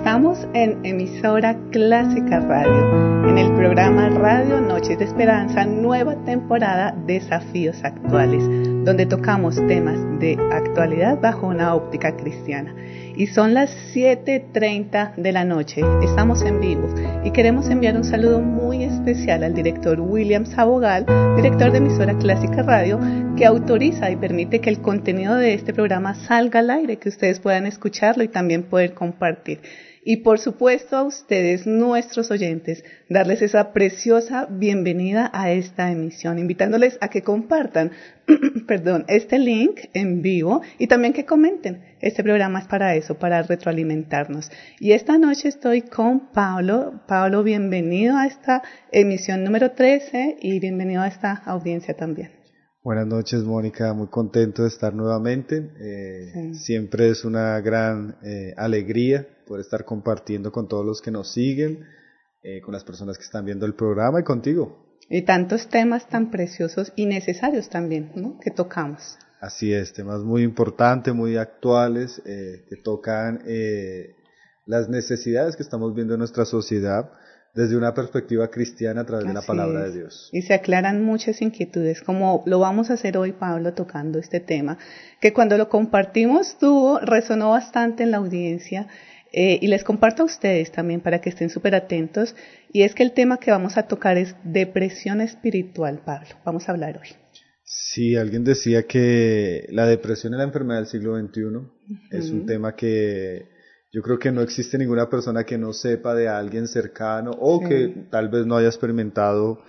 Estamos en Emisora Clásica Radio, en el programa Radio Noches de Esperanza, nueva temporada Desafíos Actuales, donde tocamos temas de actualidad bajo una óptica cristiana. Y son las 7:30 de la noche, estamos en vivo y queremos enviar un saludo muy especial al director William Sabogal, director de Emisora Clásica Radio, que autoriza y permite que el contenido de este programa salga al aire, que ustedes puedan escucharlo y también poder compartir. Y por supuesto a ustedes, nuestros oyentes, darles esa preciosa bienvenida a esta emisión, invitándoles a que compartan este link en vivo y también que comenten. Este programa es para eso, para retroalimentarnos. Y esta noche estoy con Pablo. Pablo, bienvenido a esta emisión número 13 y bienvenido a esta audiencia también. Buenas noches, Mónica, muy contento de estar nuevamente. Sí. Siempre es una gran alegría poder estar compartiendo con todos los que nos siguen, con las personas que están viendo el programa y contigo. Y tantos temas tan preciosos y necesarios también, ¿no?, que tocamos. Así es, temas muy importantes, muy actuales, que tocan las necesidades que estamos viendo en nuestra sociedad desde una perspectiva cristiana a través de la palabra de Dios. Y se aclaran muchas inquietudes, como lo vamos a hacer hoy, Pablo, tocando este tema, que cuando lo compartimos resonó bastante en la audiencia, y les comparto a ustedes también para que estén súper atentos, y es que el tema que vamos a tocar es depresión espiritual, Pablo. Vamos a hablar hoy. Sí, alguien decía que la depresión es la enfermedad del siglo XXI. Es un tema que yo creo que no existe ninguna persona que no sepa de alguien cercano o que tal vez no haya experimentado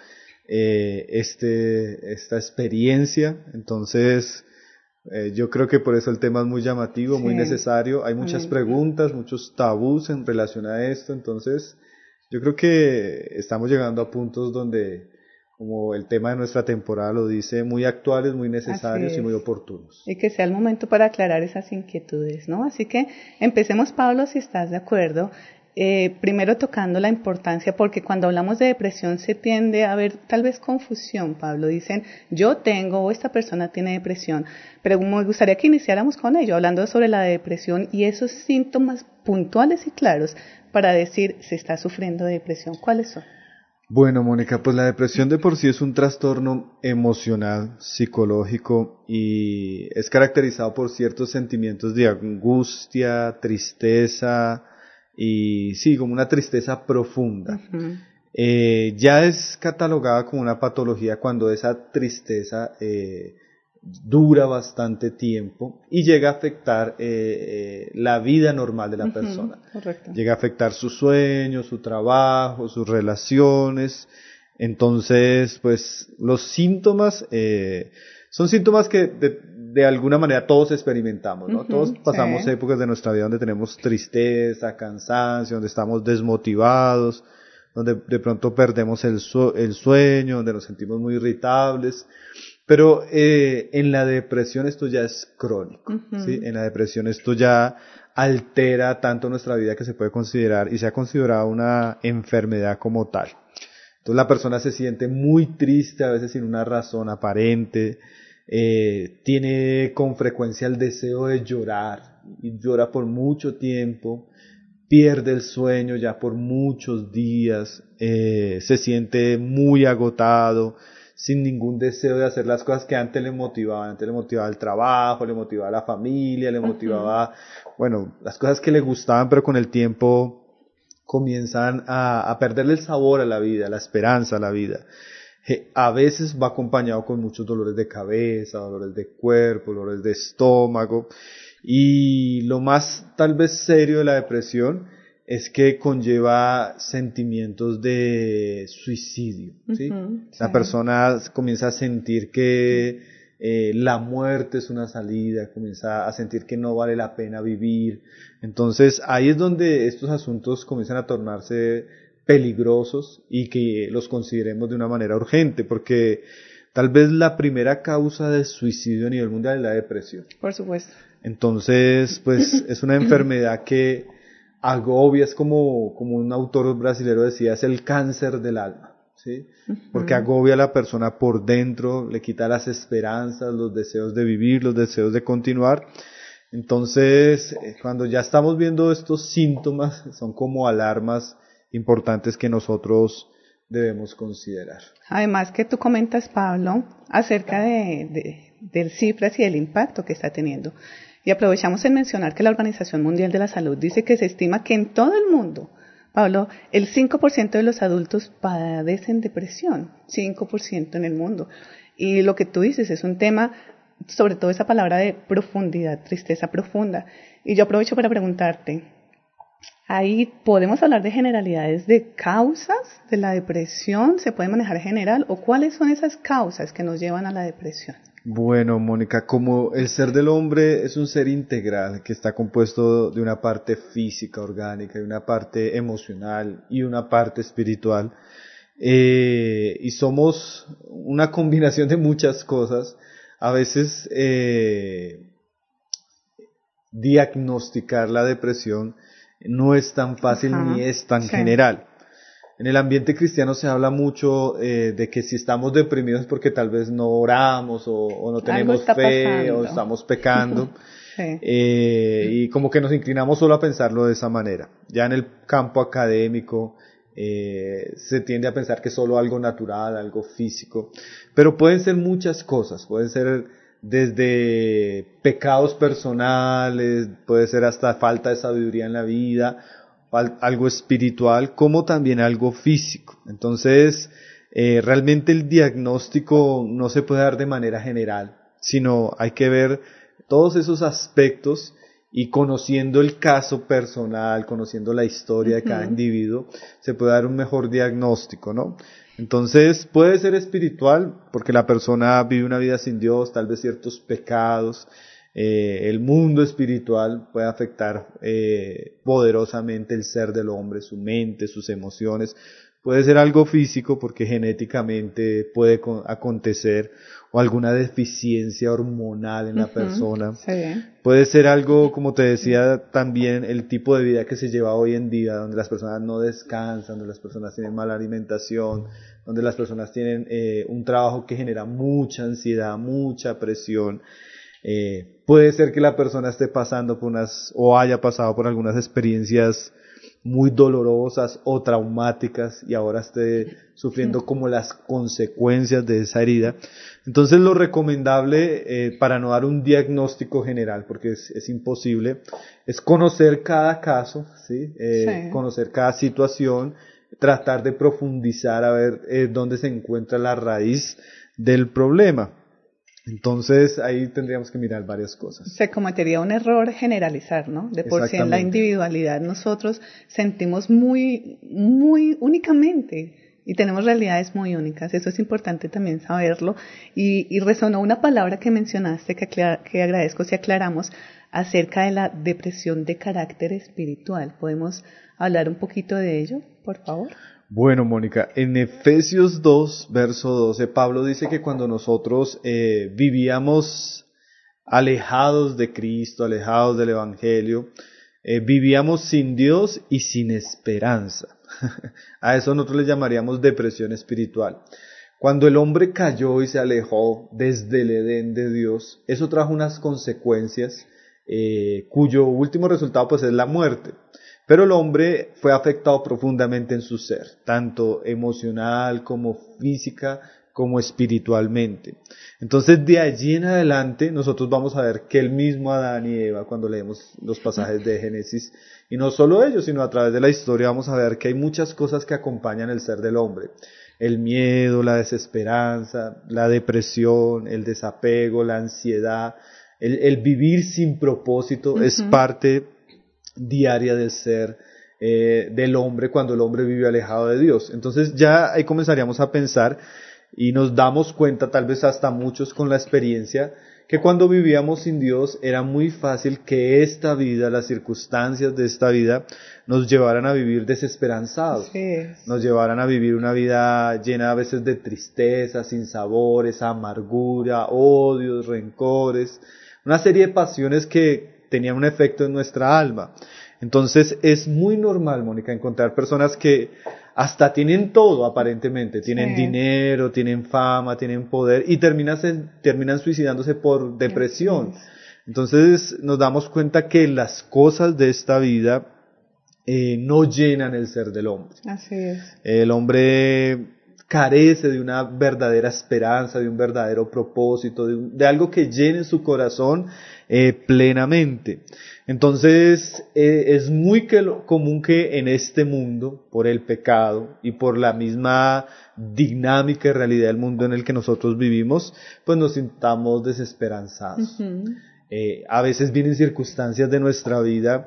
esta experiencia. Entonces, yo creo que por eso el tema es muy llamativo, muy necesario. Hay muchas preguntas, muchos tabús en relación a esto. Entonces, yo creo que estamos llegando a puntos donde, como el tema de nuestra temporada lo dice, muy actuales, muy necesarios y muy oportunos. Y que sea el momento para aclarar esas inquietudes, ¿no? Así que empecemos, Pablo, si estás de acuerdo, primero tocando la importancia, porque cuando hablamos de depresión se tiende a ver tal vez confusión, Pablo. Dicen, yo tengo o esta persona tiene depresión, pero me gustaría que iniciáramos con ello, hablando sobre la depresión y esos síntomas puntuales y claros para decir, se está sufriendo de depresión. ¿Cuáles son? Bueno, Mónica, pues la depresión de por sí es un trastorno emocional, psicológico y es caracterizado por ciertos sentimientos de angustia, tristeza y sí, como una tristeza profunda. Ya es catalogada como una patología cuando esa tristeza dura bastante tiempo y llega a afectar la vida normal de la persona. Correcto. Llega a afectar su sueño, su trabajo, sus relaciones. Entonces, pues los síntomas son síntomas que de alguna manera todos experimentamos, ¿no? Todos pasamos épocas de nuestra vida donde tenemos tristeza, cansancio, donde estamos desmotivados, donde de pronto perdemos el sueño, donde nos sentimos muy irritables. Pero en la depresión esto ya es crónico, ¿sí? En la depresión esto ya altera tanto nuestra vida que se puede considerar y se ha considerado una enfermedad como tal. Entonces la persona se siente muy triste, a veces sin una razón aparente, tiene con frecuencia el deseo de llorar y llora por mucho tiempo, pierde el sueño ya por muchos días, se siente muy agotado, sin ningún deseo de hacer las cosas que antes le motivaban. Antes le motivaba el trabajo, le motivaba la familia, le motivaba, bueno, las cosas que le gustaban, pero con el tiempo comienzan a perderle el sabor a la vida, la esperanza a la vida. A veces va acompañado con muchos dolores de cabeza, dolores de cuerpo, dolores de estómago. Y lo más tal vez serio de la depresión es que conlleva sentimientos de suicidio, ¿sí? La persona comienza a sentir que la muerte es una salida, comienza a sentir que no vale la pena vivir. Entonces ahí es donde estos asuntos comienzan a tornarse peligrosos y que los consideremos de una manera urgente, porque tal vez la primera causa de suicidio a nivel mundial es la depresión. Por supuesto. Entonces, pues es una enfermedad que agobia, es como un autor brasilero decía, es el cáncer del alma, ¿sí? Porque agobia a la persona por dentro, le quita las esperanzas, los deseos de vivir, los deseos de continuar, Entonces, cuando ya estamos viendo estos síntomas, son como alarmas importantes que nosotros debemos considerar. Además que tú comentas, Pablo, acerca del cifras y del impacto que está teniendo. Y aprovechamos en mencionar que la Organización Mundial de la Salud dice que se estima que en todo el mundo, Pablo, el 5% de los adultos padecen depresión, 5% en el mundo. Y lo que tú dices es un tema, sobre todo esa palabra de profundidad, tristeza profunda. Y yo aprovecho para preguntarte, ahí podemos hablar de generalidades de causas de la depresión, ¿se puede manejar general? ¿O cuáles son esas causas que nos llevan a la depresión? Bueno, Mónica, como el ser del hombre es un ser integral que está compuesto de una parte física, orgánica, y una parte emocional y una parte espiritual, y somos una combinación de muchas cosas, a veces diagnosticar la depresión no es tan fácil ni es tan general. En el ambiente cristiano se habla mucho de que si estamos deprimidos es porque tal vez no oramos o no tenemos fe pasando. O estamos pecando. Sí. Y como que nos inclinamos solo a pensarlo de esa manera. Ya en el campo académico se tiende a pensar que es solo algo natural, algo físico. Pero pueden ser muchas cosas. Pueden ser desde pecados personales, puede ser hasta falta de sabiduría en la vida, algo espiritual, como también algo físico. Entonces, realmente el diagnóstico no se puede dar de manera general, sino hay que ver todos esos aspectos y conociendo el caso personal, conociendo la historia de cada individuo, se puede dar un mejor diagnóstico, ¿no? Entonces, puede ser espiritual, porque la persona vive una vida sin Dios, tal vez ciertos pecados, el mundo espiritual puede afectar poderosamente el ser del hombre, su mente, sus emociones. Puede ser algo físico porque genéticamente puede acontecer o alguna deficiencia hormonal en la persona. Sí. Puede ser algo, como te decía, también el tipo de vida que se lleva hoy en día, donde las personas no descansan, donde las personas tienen mala alimentación, donde las personas tienen un trabajo que genera mucha ansiedad, mucha presión. Puede ser que la persona esté pasando por o haya pasado por algunas experiencias muy dolorosas o traumáticas y ahora esté sufriendo como las consecuencias de esa herida. Entonces lo recomendable para no dar un diagnóstico general, porque es imposible, es conocer cada caso, ¿sí? Conocer cada situación, tratar de profundizar a ver dónde se encuentra la raíz del problema. Entonces ahí tendríamos que mirar varias cosas. Se cometería un error generalizar, ¿no? De por sí en la individualidad nosotros sentimos muy únicamente y tenemos realidades muy únicas. Eso es importante también saberlo. Y resonó una palabra que mencionaste que agradezco si aclaramos acerca de la depresión de carácter espiritual. ¿Podemos hablar un poquito de ello, por favor? Bueno, Mónica, en Efesios 2, verso 12, Pablo dice que cuando nosotros vivíamos alejados de Cristo, alejados del Evangelio, vivíamos sin Dios y sin esperanza. A eso nosotros le llamaríamos depresión espiritual. Cuando el hombre cayó y se alejó desde el Edén de Dios, eso trajo unas consecuencias cuyo último resultado pues es la muerte. Pero el hombre fue afectado profundamente en su ser, tanto emocional como física como espiritualmente. Entonces de allí en adelante nosotros vamos a ver que el mismo Adán y Eva, cuando leemos los pasajes de Génesis, y no solo ellos, sino a través de la historia vamos a ver que hay muchas cosas que acompañan el ser del hombre. El miedo, la desesperanza, la depresión, el desapego, la ansiedad, el vivir sin propósito es parte diaria del ser del hombre cuando el hombre vive alejado de Dios. Entonces ya ahí comenzaríamos a pensar y nos damos cuenta, tal vez hasta muchos con la experiencia, que cuando vivíamos sin Dios era muy fácil que esta vida, las circunstancias de esta vida nos llevaran a vivir desesperanzados, nos llevaran a vivir una vida llena a veces de tristeza, sin sabores, amargura, odios, rencores, una serie de pasiones que tenían un efecto en nuestra alma. Entonces es muy normal, Mónica, encontrar personas que hasta tienen todo aparentemente, tienen dinero, tienen fama, tienen poder y terminan suicidándose por depresión. Entonces nos damos cuenta que las cosas de esta vida no llenan el ser del hombre. Así es. El hombre carece de una verdadera esperanza, de un verdadero propósito, de algo que llene su corazón plenamente. Entonces es muy común que en este mundo, por el pecado y por la misma dinámica y realidad del mundo en el que nosotros vivimos, pues nos sintamos desesperanzados. A veces vienen circunstancias de nuestra vida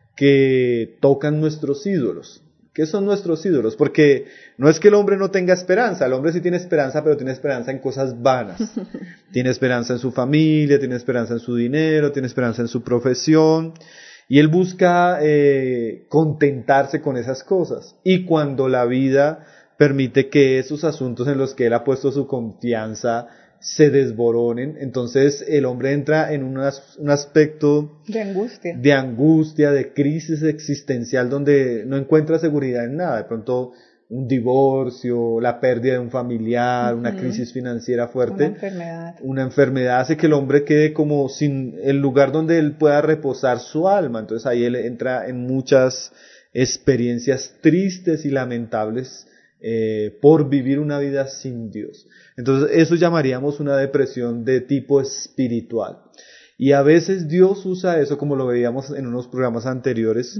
que tocan nuestros ídolos. ¿Qué son nuestros ídolos? Porque no es que el hombre no tenga esperanza, el hombre sí tiene esperanza, pero tiene esperanza en cosas vanas. Tiene esperanza en su familia, tiene esperanza en su dinero, tiene esperanza en su profesión, y él busca contentarse con esas cosas. Y cuando la vida permite que esos asuntos en los que él ha puesto su confianza se desboronen, entonces el hombre entra en un aspecto de angustia, de crisis existencial, donde no encuentra seguridad en nada. De pronto un divorcio, la pérdida de un familiar, una crisis financiera fuerte, una enfermedad hace que el hombre quede como sin el lugar donde él pueda reposar su alma. Entonces ahí él entra en muchas experiencias tristes y lamentables por vivir una vida sin Dios. Entonces eso llamaríamos una depresión de tipo espiritual. Y a veces Dios usa eso, como lo veíamos en unos programas anteriores,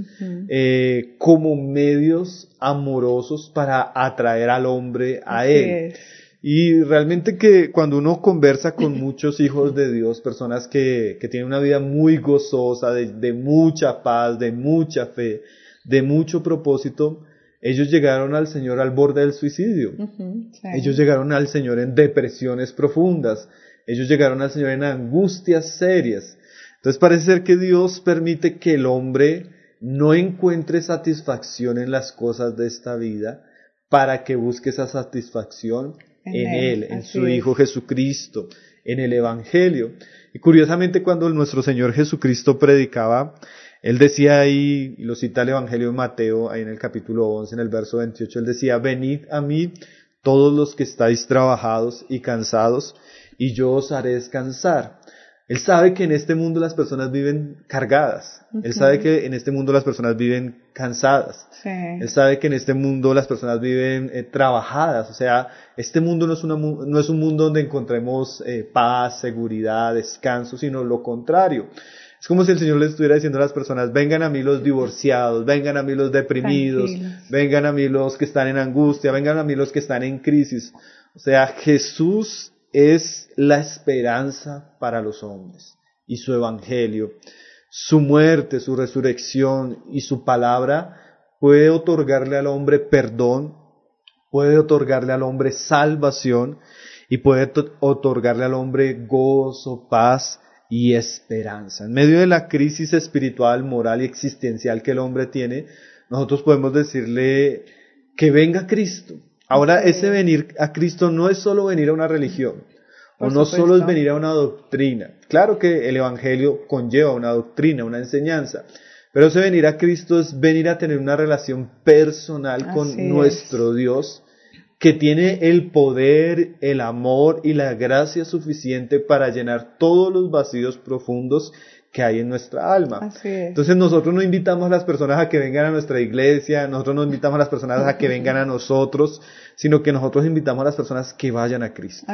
como medios amorosos para atraer al hombre a Él. Y realmente que cuando uno conversa con muchos hijos de Dios, personas que tienen una vida muy gozosa, de mucha paz, de mucha fe, de mucho propósito, ellos llegaron al Señor al borde del suicidio. Ellos llegaron al Señor en depresiones profundas. Ellos llegaron al Señor en angustias serias. Entonces parece ser que Dios permite que el hombre no encuentre satisfacción en las cosas de esta vida para que busque esa satisfacción en Él, en su Hijo Jesucristo, en el Evangelio. Y curiosamente cuando nuestro Señor Jesucristo predicaba, Él decía ahí, y lo cita el Evangelio de Mateo, ahí en el capítulo 11, en el verso 28, Él decía: venid a mí todos los que estáis trabajados y cansados, y yo os haré descansar. Él sabe que en este mundo las personas viven cargadas. Él sabe que en este mundo las personas viven cansadas. Él sabe que en este mundo las personas viven trabajadas. O sea, este mundo no es un mundo donde encontremos paz, seguridad, descanso, sino lo contrario. Es como si el Señor le estuviera diciendo a las personas: vengan a mí los divorciados, vengan a mí los deprimidos, vengan a mí los que están en angustia, vengan a mí los que están en crisis. O sea, Jesús es la esperanza para los hombres, y su evangelio, su muerte, su resurrección y su palabra puede otorgarle al hombre perdón, puede otorgarle al hombre salvación y puede otorgarle al hombre gozo, paz y esperanza. En medio de la crisis espiritual, moral y existencial que el hombre tiene, nosotros podemos decirle que venga Cristo. Ahora, ese venir a Cristo no es solo venir a una religión, o no solo es venir a una doctrina. Claro que el Evangelio conlleva una doctrina, una enseñanza, pero ese venir a Cristo es venir a tener una relación personal con nuestro Dios, que tiene el poder, el amor y la gracia suficiente para llenar todos los vacíos profundos que hay en nuestra alma. Entonces nosotros no invitamos a las personas a que vengan a nuestra iglesia, nosotros no invitamos a las personas a que vengan a nosotros, sino que nosotros invitamos a las personas que vayan a Cristo.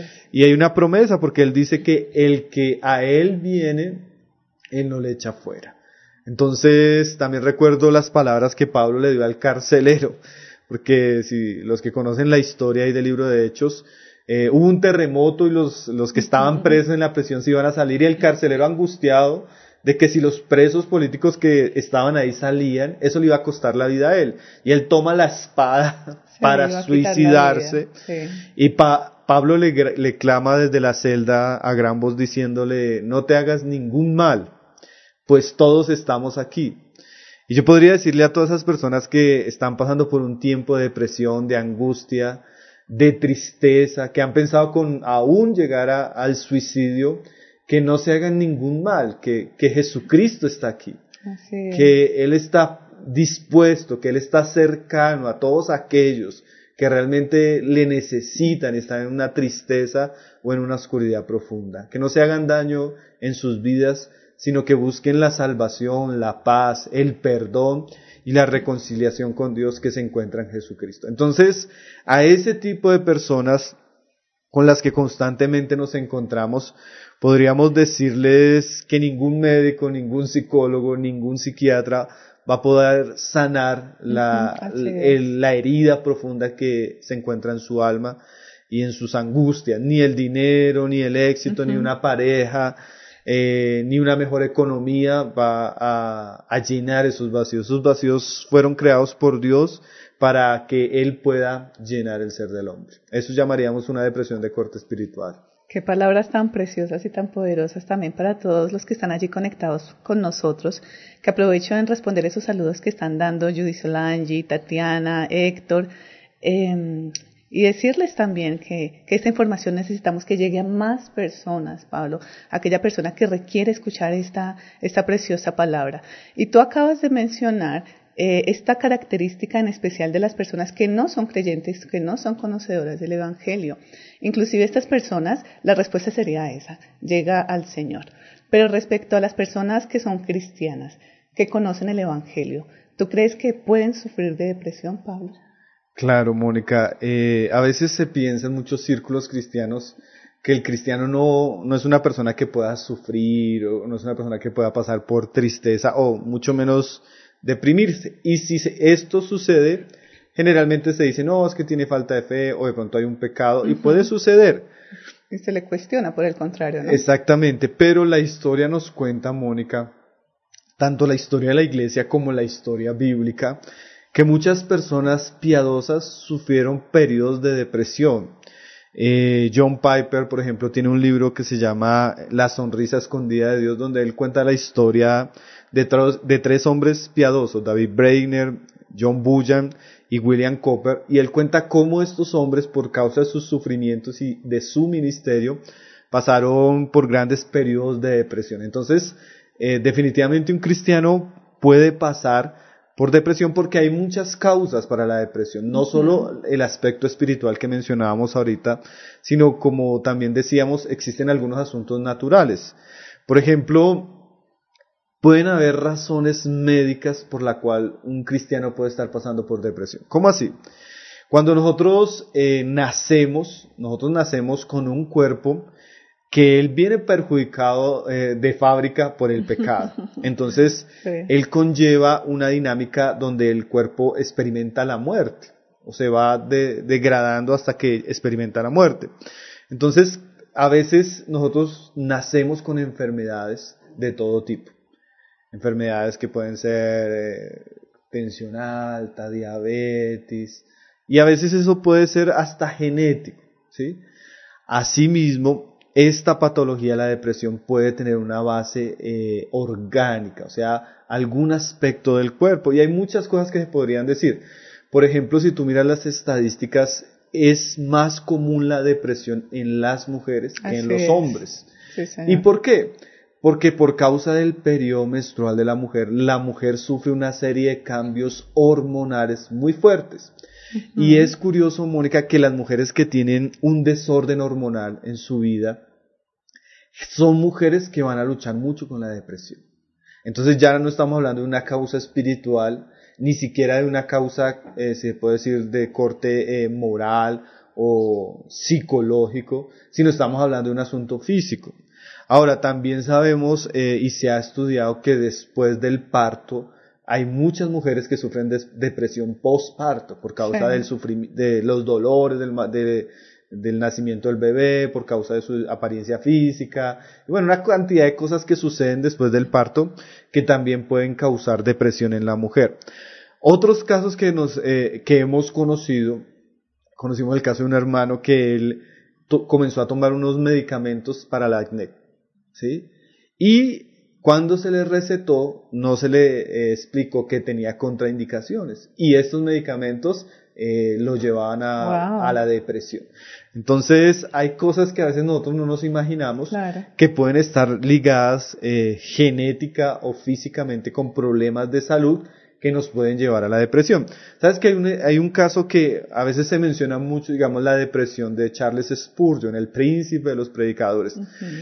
Y hay una promesa, porque Él dice que el que a Él viene, Él no le echa fuera. Entonces también recuerdo las palabras que Pablo le dio al carcelero, porque si los que conocen la historia ahí del libro de Hechos, hubo un terremoto y los que estaban presos en la prisión se iban a salir, y el carcelero, angustiado de que si los presos políticos que estaban ahí salían, eso le iba a costar la vida a él, y él toma la espada para suicidarse, y Pablo le clama desde la celda a gran voz diciéndole: no te hagas ningún mal, pues todos estamos aquí. Y yo podría decirle a todas esas personas que están pasando por un tiempo de depresión, de angustia, de tristeza, que han pensado con aún llegar al suicidio, que no se hagan ningún mal, que Jesucristo está aquí, que Él está dispuesto, que Él está cercano a todos aquellos que realmente le necesitan, están en una tristeza o en una oscuridad profunda. Que no se hagan daño en sus vidas, sino que busquen la salvación, la paz, el perdón y la reconciliación con Dios que se encuentra en Jesucristo. Entonces, a ese tipo de personas con las que constantemente nos encontramos, podríamos decirles que ningún médico, ningún psicólogo, ningún psiquiatra va a poder sanar la herida profunda que se encuentra en su alma y en sus angustias. Ni el dinero, ni el éxito, ni una pareja, ni una mejor economía va a llenar esos vacíos. Esos vacíos fueron creados por Dios para que Él pueda llenar el ser del hombre. Eso llamaríamos una depresión de corte espiritual. Qué palabras tan preciosas y tan poderosas también para todos los que están allí conectados con nosotros, que aprovecho en responder esos saludos que están dando Judy Solange, Tatiana, Héctor, y decirles también que esta información necesitamos que llegue a más personas, Pablo, aquella persona que requiere escuchar esta preciosa palabra. Y tú acabas de mencionar esta característica en especial de las personas que no son creyentes, que no son conocedoras del Evangelio. Inclusive estas personas, la respuesta sería esa, llega al Señor. Pero respecto a las personas que son cristianas, que conocen el Evangelio, ¿tú crees que pueden sufrir de depresión, Pablo? Claro, Mónica. A veces se piensa en muchos círculos cristianos que el cristiano no es una persona que pueda sufrir, o no es una persona que pueda pasar por tristeza, o mucho menos deprimirse. Y si esto sucede, generalmente se dice, no, es que tiene falta de fe, o de pronto hay un pecado, y puede suceder. Y se le cuestiona por el contrario, ¿no? Exactamente, pero la historia nos cuenta, Mónica, tanto la historia de la iglesia como la historia bíblica, que muchas personas piadosas sufrieron periodos de depresión. John Piper, por ejemplo, tiene un libro que se llama La sonrisa escondida de Dios, donde él cuenta la historia de tres hombres piadosos, David Brainerd, John Bunyan y William Cowper, y él cuenta cómo estos hombres, por causa de sus sufrimientos y de su ministerio, pasaron por grandes periodos de depresión. Entonces, definitivamente un cristiano puede pasar por depresión porque hay muchas causas para la depresión, no solo el aspecto espiritual que mencionábamos ahorita, sino como también decíamos, existen algunos asuntos naturales. Por ejemplo, pueden haber razones médicas por la cual un cristiano puede estar pasando por depresión. ¿Cómo así? Cuando nosotros nacemos con un cuerpo que él viene perjudicado de fábrica por el pecado. Entonces, él conlleva una dinámica donde el cuerpo experimenta la muerte, o se va degradando hasta que experimenta la muerte. Entonces, a veces nosotros nacemos con enfermedades de todo tipo. Enfermedades que pueden ser tensión alta, diabetes, y a veces eso puede ser hasta genético, ¿sí? Asimismo, esta patología, la depresión, puede tener una base orgánica, o sea, algún aspecto del cuerpo. Y hay muchas cosas que se podrían decir. Por ejemplo, si tú miras las estadísticas, es más común la depresión en las mujeres que en los hombres. Sí, señor. ¿Y por qué? Porque por causa del periodo menstrual de la mujer sufre una serie de cambios hormonales muy fuertes. Y es curioso, Mónica, que las mujeres que tienen un desorden hormonal en su vida son mujeres que van a luchar mucho con la depresión. Entonces ya no estamos hablando de una causa espiritual, ni siquiera de una causa, se puede decir, de corte moral o psicológico, sino estamos hablando de un asunto físico. Ahora, también sabemos y se ha estudiado que después del parto, hay muchas mujeres que sufren depresión postparto por causa de los dolores del nacimiento del bebé, por causa de su apariencia física, y bueno, una cantidad de cosas que suceden después del parto que también pueden causar depresión en la mujer. Otros casos que hemos conocimos el caso de un hermano que él comenzó a tomar unos medicamentos para el acné, ¿sí? Y cuando se le recetó, no se le explicó que tenía contraindicaciones. Y estos medicamentos lo llevaban a la depresión. Entonces, hay cosas que a veces nosotros no nos imaginamos que pueden estar ligadas genética o físicamente con problemas de salud que nos pueden llevar a la depresión. Sabes que hay un caso que a veces se menciona mucho, digamos, la depresión de Charles Spurgeon, el príncipe de los predicadores.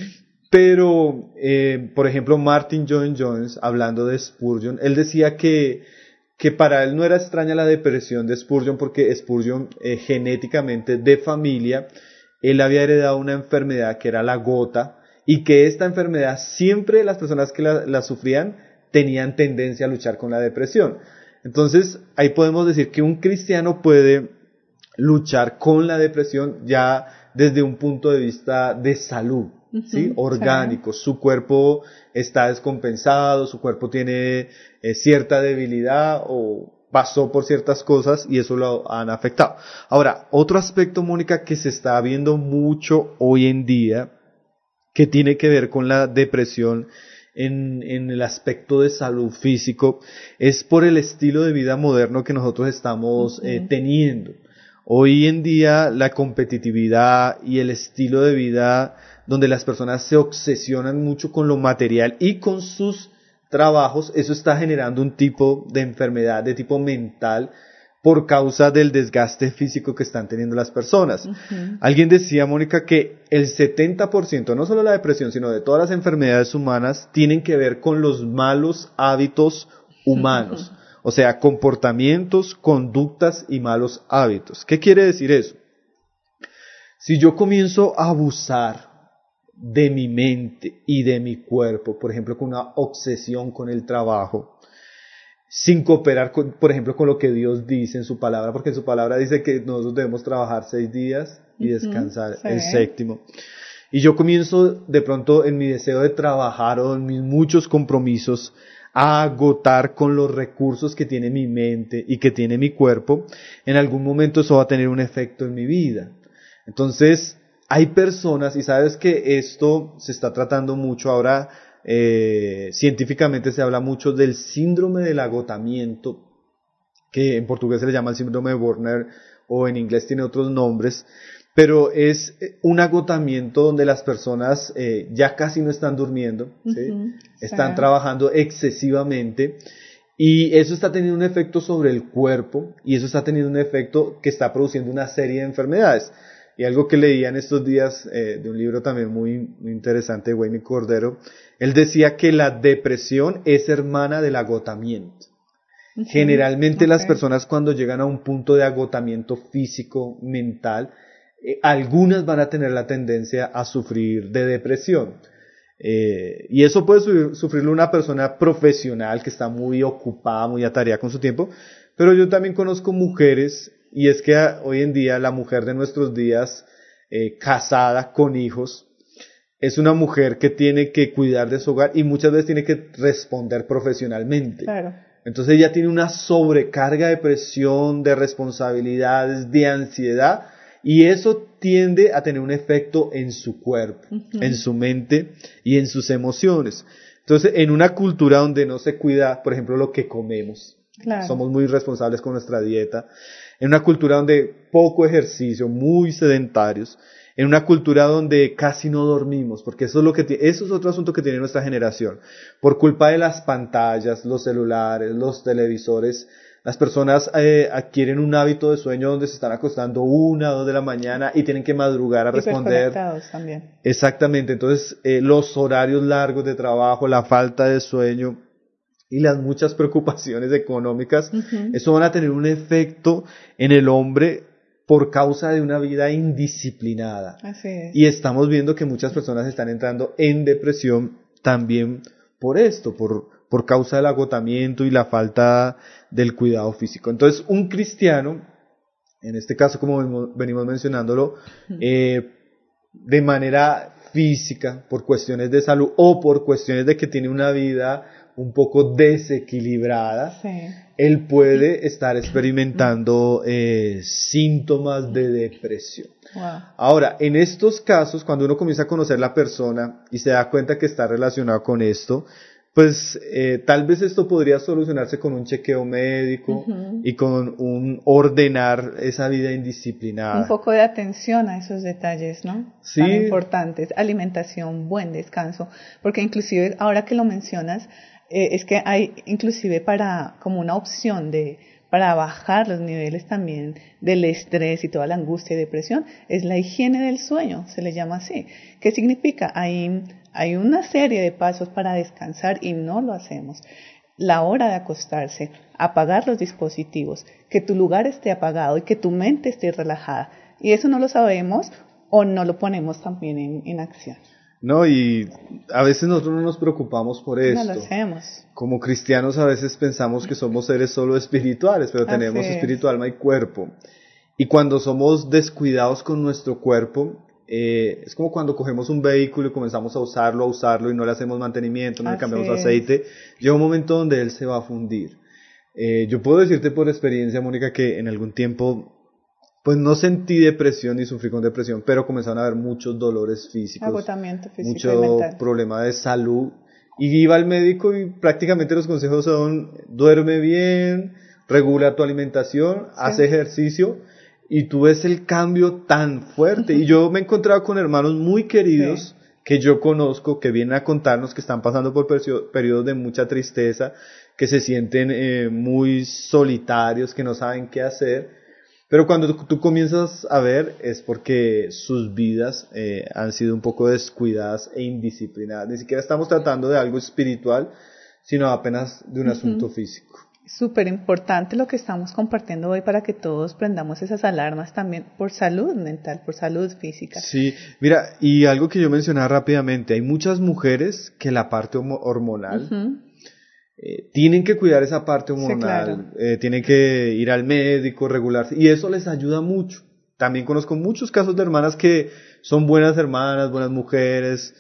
Pero, por ejemplo, Martin Lloyd-Jones, hablando de Spurgeon, él decía que para él no era extraña la depresión de Spurgeon porque Spurgeon genéticamente de familia, él había heredado una enfermedad que era la gota y que esta enfermedad siempre las personas que la sufrían tenían tendencia a luchar con la depresión. Entonces ahí podemos decir que un cristiano puede luchar con la depresión ya desde un punto de vista de salud. ¿Sí? Orgánico, sí. Su cuerpo está descompensado, su cuerpo tiene cierta debilidad o pasó por ciertas cosas y eso lo han afectado. Ahora, otro aspecto, Mónica, que se está viendo mucho hoy en día, que tiene que ver con la depresión en el aspecto de salud físico, es por el estilo de vida moderno que nosotros estamos teniendo. Hoy en día la competitividad y el estilo de vida donde las personas se obsesionan mucho con lo material y con sus trabajos, eso está generando un tipo de enfermedad de tipo mental por causa del desgaste físico que están teniendo las personas. Alguien decía, Mónica, que el 70%, no solo la depresión, sino de todas las enfermedades humanas, tienen que ver con los malos hábitos humanos. O sea, comportamientos, conductas y malos hábitos. ¿Qué quiere decir eso? Si yo comienzo a abusar de mi mente y de mi cuerpo, por ejemplo, con una obsesión con el trabajo, sin cooperar, por ejemplo, con lo que Dios dice en su palabra, porque en su palabra dice que nosotros debemos trabajar 6 días y descansar el séptimo. Y yo comienzo de pronto en mi deseo de trabajar o en mis muchos compromisos a agotar con los recursos que tiene mi mente y que tiene mi cuerpo, en algún momento eso va a tener un efecto en mi vida. Entonces, hay personas, y sabes que esto se está tratando mucho ahora, científicamente se habla mucho del síndrome del agotamiento, que en portugués se le llama el síndrome de Werner, o en inglés tiene otros nombres, pero es un agotamiento donde las personas ya casi no están durmiendo, ¿sí? Están trabajando excesivamente, y eso está teniendo un efecto sobre el cuerpo, y eso está teniendo un efecto que está produciendo una serie de enfermedades. Y algo que leía en estos días de un libro también muy interesante de Wayne Cordero, él decía que la depresión es hermana del agotamiento. Generalmente las personas cuando llegan a un punto de agotamiento físico, mental, algunas van a tener la tendencia a sufrir de depresión. Y eso puede sufrirlo una persona profesional que está muy ocupada, muy atareada con su tiempo, pero yo también conozco mujeres. Y es que hoy en día la mujer de nuestros días, casada con hijos, es una mujer que tiene que cuidar de su hogar y muchas veces tiene que responder profesionalmente. Claro. Entonces ella tiene una sobrecarga de presión, de responsabilidades, de ansiedad, y eso tiende a tener un efecto en su cuerpo, en su mente y en sus emociones. Entonces, en una cultura donde no se cuida, por ejemplo, lo que comemos, claro, somos muy responsables con nuestra dieta, en una cultura donde poco ejercicio, muy sedentarios, en una cultura donde casi no dormimos, porque eso es otro asunto que tiene nuestra generación. Por culpa de las pantallas, los celulares, los televisores, las personas adquieren un hábito de sueño donde se están acostando 1 o 2 de la mañana y tienen que madrugar a responder. También. Exactamente, entonces los horarios largos de trabajo, la falta de sueño y las muchas preocupaciones económicas, eso van a tener un efecto en el hombre por causa de una vida indisciplinada. Así es. Y estamos viendo que muchas personas están entrando en depresión también por esto, por causa del agotamiento y la falta del cuidado físico. Entonces, un cristiano, en este caso como venimos mencionándolo, de manera física, por cuestiones de salud o por cuestiones de que tiene una vida un poco desequilibrada, él puede estar experimentando síntomas de depresión. Wow. Ahora, en estos casos, cuando uno comienza a conocer a la persona y se da cuenta que está relacionado con esto, pues tal vez esto podría solucionarse con un chequeo médico y con un ordenar esa vida indisciplinada. Un poco de atención a esos detalles, ¿no? Sí. Tan importantes. Alimentación, buen descanso. Porque inclusive ahora que lo mencionas, es que hay inclusive como una opción para bajar los niveles también del estrés y toda la angustia y depresión, es la higiene del sueño, se le llama así. ¿Qué significa? Hay una serie de pasos para descansar y no lo hacemos. La hora de acostarse, apagar los dispositivos, que tu lugar esté apagado y que tu mente esté relajada. Y eso no lo sabemos o no lo ponemos también en acción. No, y a veces nosotros no nos preocupamos por esto. No lo hacemos. Como cristianos a veces pensamos que somos seres solo espirituales, pero tenemos espíritu, alma y cuerpo. Y cuando somos descuidados con nuestro cuerpo, es como cuando cogemos un vehículo y comenzamos a usarlo y no le hacemos mantenimiento, no le cambiamos aceite. Llega un momento donde él se va a fundir. Yo puedo decirte por experiencia, Mónica, que en algún tiempo pues no sentí depresión ni sufrí con depresión, pero comenzaron a haber muchos dolores físicos, agotamiento físico mucho y mental, problema de salud, y iba al médico y prácticamente los consejos son: duerme bien, regula tu alimentación, haz ejercicio, y tú ves el cambio tan fuerte. Y yo me he encontrado con hermanos muy queridos que yo conozco, que vienen a contarnos que están pasando por periodos de mucha tristeza, que se sienten muy solitarios, que no saben qué hacer. Pero cuando tú comienzas a ver, es porque sus vidas han sido un poco descuidadas e indisciplinadas. Ni siquiera estamos tratando de algo espiritual, sino apenas de un asunto físico. Súper importante lo que estamos compartiendo hoy para que todos prendamos esas alarmas también por salud mental, por salud física. Sí, mira, y algo que yo mencionaba rápidamente, hay muchas mujeres que la parte hormonal... tienen que cuidar esa parte hormonal, tienen que ir al médico, regularse, y eso les ayuda mucho. También conozco muchos casos de hermanas que son buenas hermanas, buenas mujeres,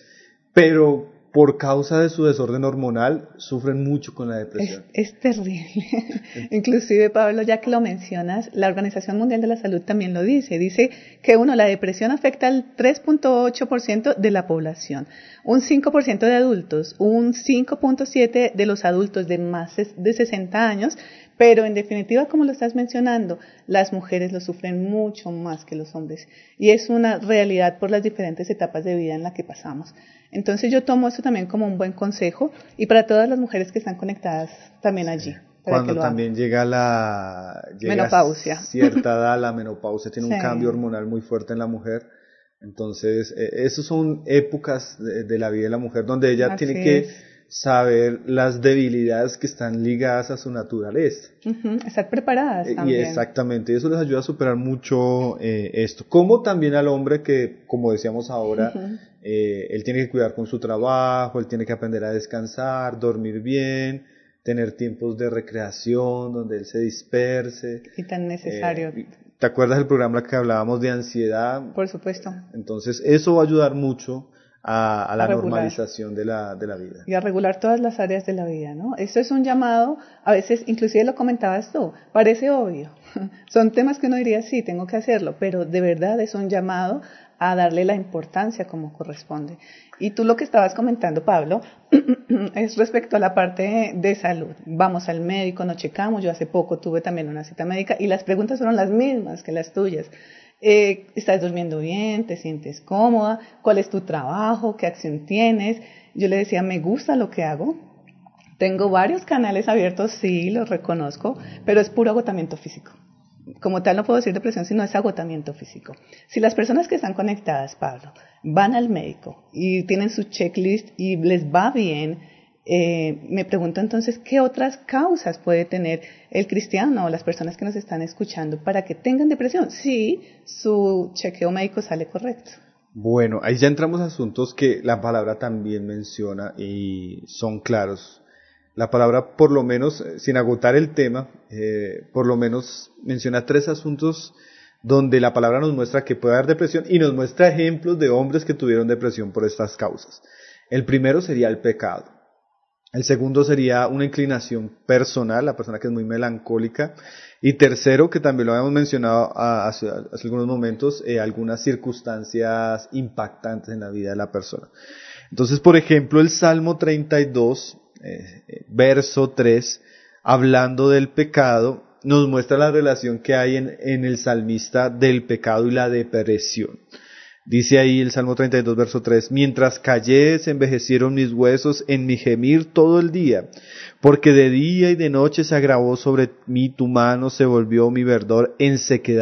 pero por causa de su desorden hormonal sufren mucho con la depresión. Es terrible. Inclusive, Pablo, ya que lo mencionas, la Organización Mundial de la Salud también lo dice. Dice que la depresión afecta al 3.8% de la población, un 5% de adultos, un 5.7% de los adultos de más de 60 años, pero en definitiva, como lo estás mencionando, las mujeres lo sufren mucho más que los hombres. Y es una realidad por las diferentes etapas de vida en las que pasamos. Entonces yo tomo esto también como un buen consejo y para todas las mujeres que están conectadas también allí. Cuando también llega menopausia. Cierta edad, la menopausia tiene un cambio hormonal muy fuerte en la mujer. Entonces, esas son épocas de la vida de la mujer donde ella tiene que saber las debilidades que están ligadas a su naturaleza. Estar preparadas también. Y exactamente, eso les ayuda a superar mucho esto. Como también al hombre que, como decíamos ahora, él tiene que cuidar con su trabajo, él tiene que aprender a descansar, dormir bien, tener tiempos de recreación donde él se disperse. Y tan necesario. ¿Te acuerdas del programa que hablábamos de ansiedad? Por supuesto. Entonces, eso va a ayudar mucho a la normalización de la vida. Y a regular todas las áreas de la vida, ¿no? Esto es un llamado, a veces, inclusive lo comentabas tú, parece obvio. Son temas que uno diría, sí, tengo que hacerlo, pero de verdad es un llamado a darle la importancia como corresponde. Y tú lo que estabas comentando, Pablo, es respecto a la parte de salud. Vamos al médico, nos checamos. Yo hace poco tuve también una cita médica y las preguntas fueron las mismas que las tuyas. ¿Estás durmiendo bien? ¿Te sientes cómoda? ¿Cuál es tu trabajo? ¿Qué acción tienes? Yo le decía, me gusta lo que hago. Tengo varios canales abiertos, sí, los reconozco, pero es puro agotamiento físico. Como tal no puedo decir depresión, sino es agotamiento físico. Si las personas que están conectadas, Pablo, van al médico y tienen su checklist y les va bien, me pregunto entonces qué otras causas puede tener el cristiano o las personas que nos están escuchando para que tengan depresión si su chequeo médico sale correcto. Bueno, ahí ya entramos a asuntos que la palabra también menciona y son claros. La palabra, por lo menos, sin agotar el tema, por lo menos menciona 3 asuntos donde la palabra nos muestra que puede haber depresión y nos muestra ejemplos de hombres que tuvieron depresión por estas causas. El primero sería el pecado. El segundo sería una inclinación personal, la persona que es muy melancólica. Y tercero, que también lo habíamos mencionado hace algunos momentos, algunas circunstancias impactantes en la vida de la persona. Entonces, por ejemplo, el Salmo 32, verso 3, hablando del pecado, nos muestra la relación que hay en el salmista del pecado y la depresión. Dice ahí el Salmo 32, verso 3, mientras callé se envejecieron mis huesos en mi gemir todo el día, porque de día y de noche se agravó sobre mí tu mano, se volvió mi verdor en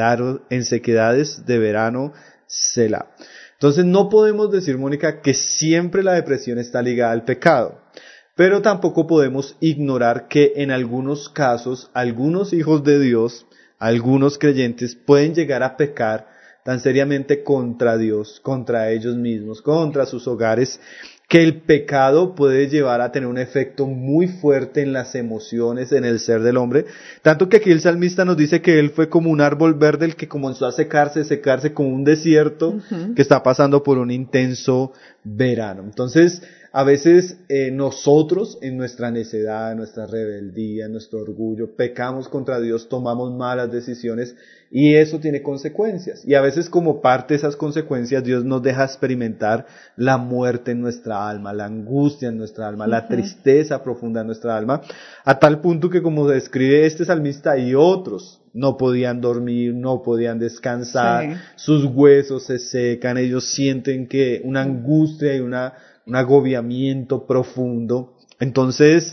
sequedades de verano, Selah. Entonces no podemos decir, Mónica, que siempre la depresión está ligada al pecado, pero tampoco podemos ignorar que en algunos casos, algunos hijos de Dios, algunos creyentes pueden llegar a pecar tan seriamente contra Dios, contra ellos mismos, contra sus hogares, que el pecado puede llevar a tener un efecto muy fuerte en las emociones, en el ser del hombre, tanto que aquí el salmista nos dice que él fue como un árbol verde el que comenzó a secarse como un desierto que está pasando por un intenso verano. Entonces, a veces nosotros en nuestra necedad, en nuestra rebeldía, en nuestro orgullo, pecamos contra Dios, tomamos malas decisiones y eso tiene consecuencias. Y a veces como parte de esas consecuencias Dios nos deja experimentar la muerte en nuestra alma, la angustia en nuestra alma, la tristeza profunda en nuestra alma, a tal punto que como describe este salmista y otros, no podían dormir, no podían descansar, sus huesos se secan, ellos sienten que una angustia y un agobiamiento profundo. Entonces,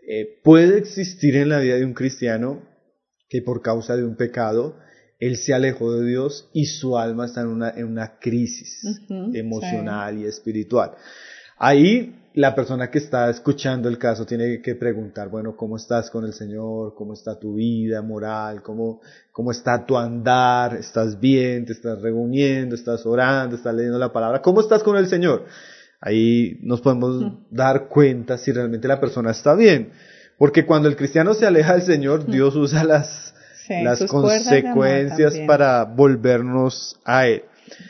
puede existir en la vida de un cristiano que por causa de un pecado, él se alejó de Dios y su alma está en una crisis emocional y espiritual. Ahí la persona que está escuchando el caso tiene que preguntar, bueno, ¿cómo estás con el Señor? ¿Cómo está tu vida moral? ¿Cómo está tu andar? ¿Estás bien? ¿Te estás reuniendo? ¿Estás orando? ¿Estás leyendo la palabra? ¿Cómo estás con el Señor? Ahí nos podemos dar cuenta si realmente la persona está bien. Porque cuando el cristiano se aleja del Señor, Dios usa las consecuencias para volvernos a Él.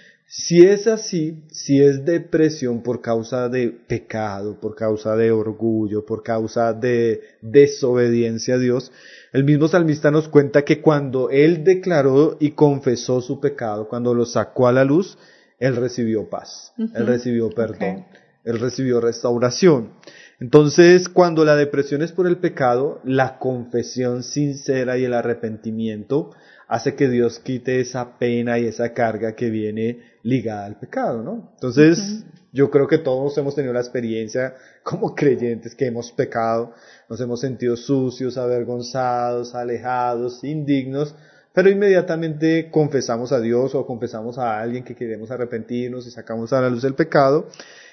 Si es así, si es depresión por causa de pecado, por causa de orgullo, por causa de desobediencia a Dios, el mismo salmista nos cuenta que cuando él declaró y confesó su pecado, cuando lo sacó a la luz, él recibió paz, él recibió perdón, él recibió restauración. Entonces, cuando la depresión es por el pecado, la confesión sincera y el arrepentimiento hace que Dios quite esa pena y esa carga que viene ligada al pecado, ¿no? Entonces, yo creo que todos hemos tenido la experiencia como creyentes que hemos pecado, nos hemos sentido sucios, avergonzados, alejados, indignos, pero inmediatamente confesamos a Dios o confesamos a alguien que queremos arrepentirnos y sacamos a la luz el pecado.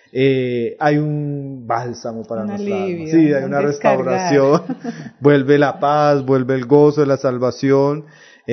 Hay un bálsamo para nuestra alma. Sí, hay una restauración. Vuelve la paz, vuelve el gozo de la salvación,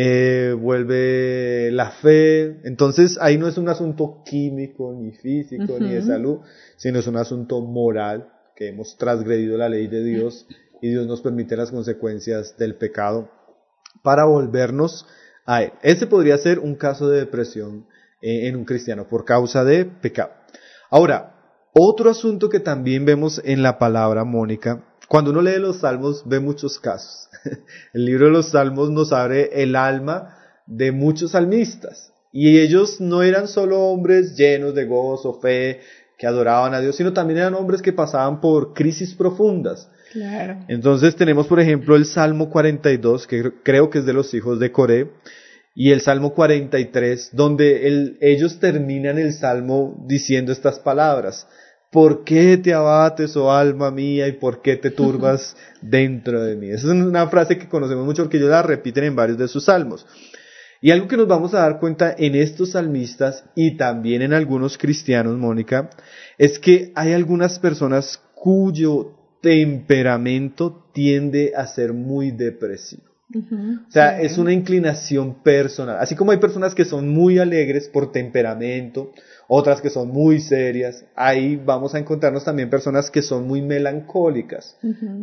vuelve la fe. Entonces ahí no es un asunto químico, ni físico, ni de salud, sino es un asunto moral, que hemos transgredido la ley de Dios y Dios nos permite las consecuencias del pecado para volvernos a Él. Ese podría ser un caso de depresión en un cristiano por causa de pecado. Ahora, otro asunto que también vemos en la palabra, Mónica, cuando uno lee los Salmos ve muchos casos. El libro de los Salmos nos abre el alma de muchos salmistas. Y ellos no eran solo hombres llenos de gozo, fe, que adoraban a Dios, sino también eran hombres que pasaban por crisis profundas. Claro. Entonces tenemos, por ejemplo, el Salmo 42, que creo que es de los hijos de Coré, y el Salmo 43, donde ellos terminan el Salmo diciendo estas palabras: ¿por qué te abates, oh alma mía, y por qué te turbas dentro de mí? Esa es una frase que conocemos mucho porque ellos la repiten en varios de sus salmos. Y algo que nos vamos a dar cuenta en estos salmistas y también en algunos cristianos, Mónica, es que hay algunas personas cuyo temperamento tiende a ser muy depresivo. O sea, es una inclinación personal. Así como hay personas que son muy alegres por temperamento, otras que son muy serias, ahí vamos a encontrarnos también personas que son muy melancólicas,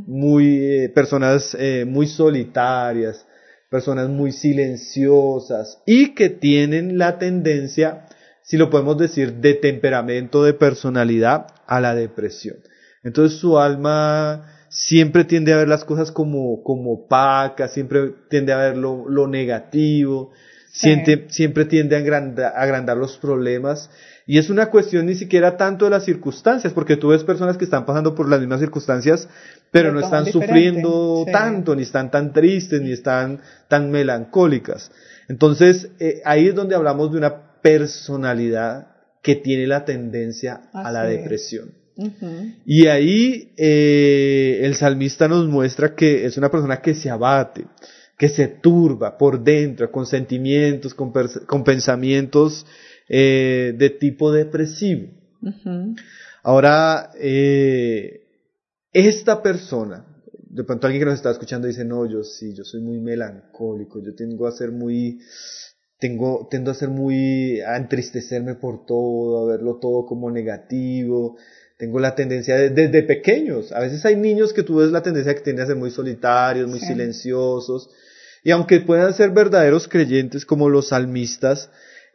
personas muy solitarias, personas muy silenciosas y que tienen la tendencia, si lo podemos decir, de temperamento, de personalidad, a la depresión. Entonces su alma siempre tiende a ver las cosas como opacas, siempre tiende a ver lo negativo, siempre tiende a agrandar los problemas. Y es una cuestión ni siquiera tanto de las circunstancias, porque tú ves personas que están pasando por las mismas circunstancias, pero no están sufriendo tanto, ni están tan tristes, ni están tan melancólicas. Entonces, ahí es donde hablamos de una personalidad que tiene la tendencia a la Así es. depresión. Ujú. Y ahí el salmista nos muestra que es una persona que se abate, que se turba por dentro, con sentimientos, con pensamientos de tipo depresivo. Ujú. Ahora, esta persona, de pronto alguien que nos está escuchando dice, no, yo soy muy melancólico, yo tendo a ser muy, a entristecerme por todo, a verlo todo como negativo. Tengo la tendencia desde pequeños. A veces hay niños que tú ves la tendencia que tienden a ser muy solitarios, muy Sí. silenciosos. Y aunque puedan ser verdaderos creyentes como los salmistas,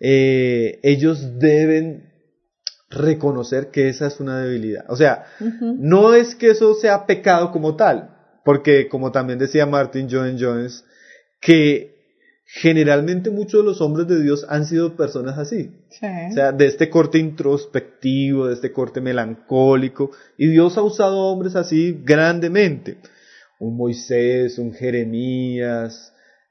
ellos deben reconocer que esa es una debilidad. O sea, Ujú. no es que eso sea pecado como tal, porque como también decía Martin Lloyd-Jones, que generalmente muchos de los hombres de Dios han sido personas así. Sí. O sea, de este corte introspectivo, de este corte melancólico, y Dios ha usado hombres así grandemente. Un Moisés, un Jeremías,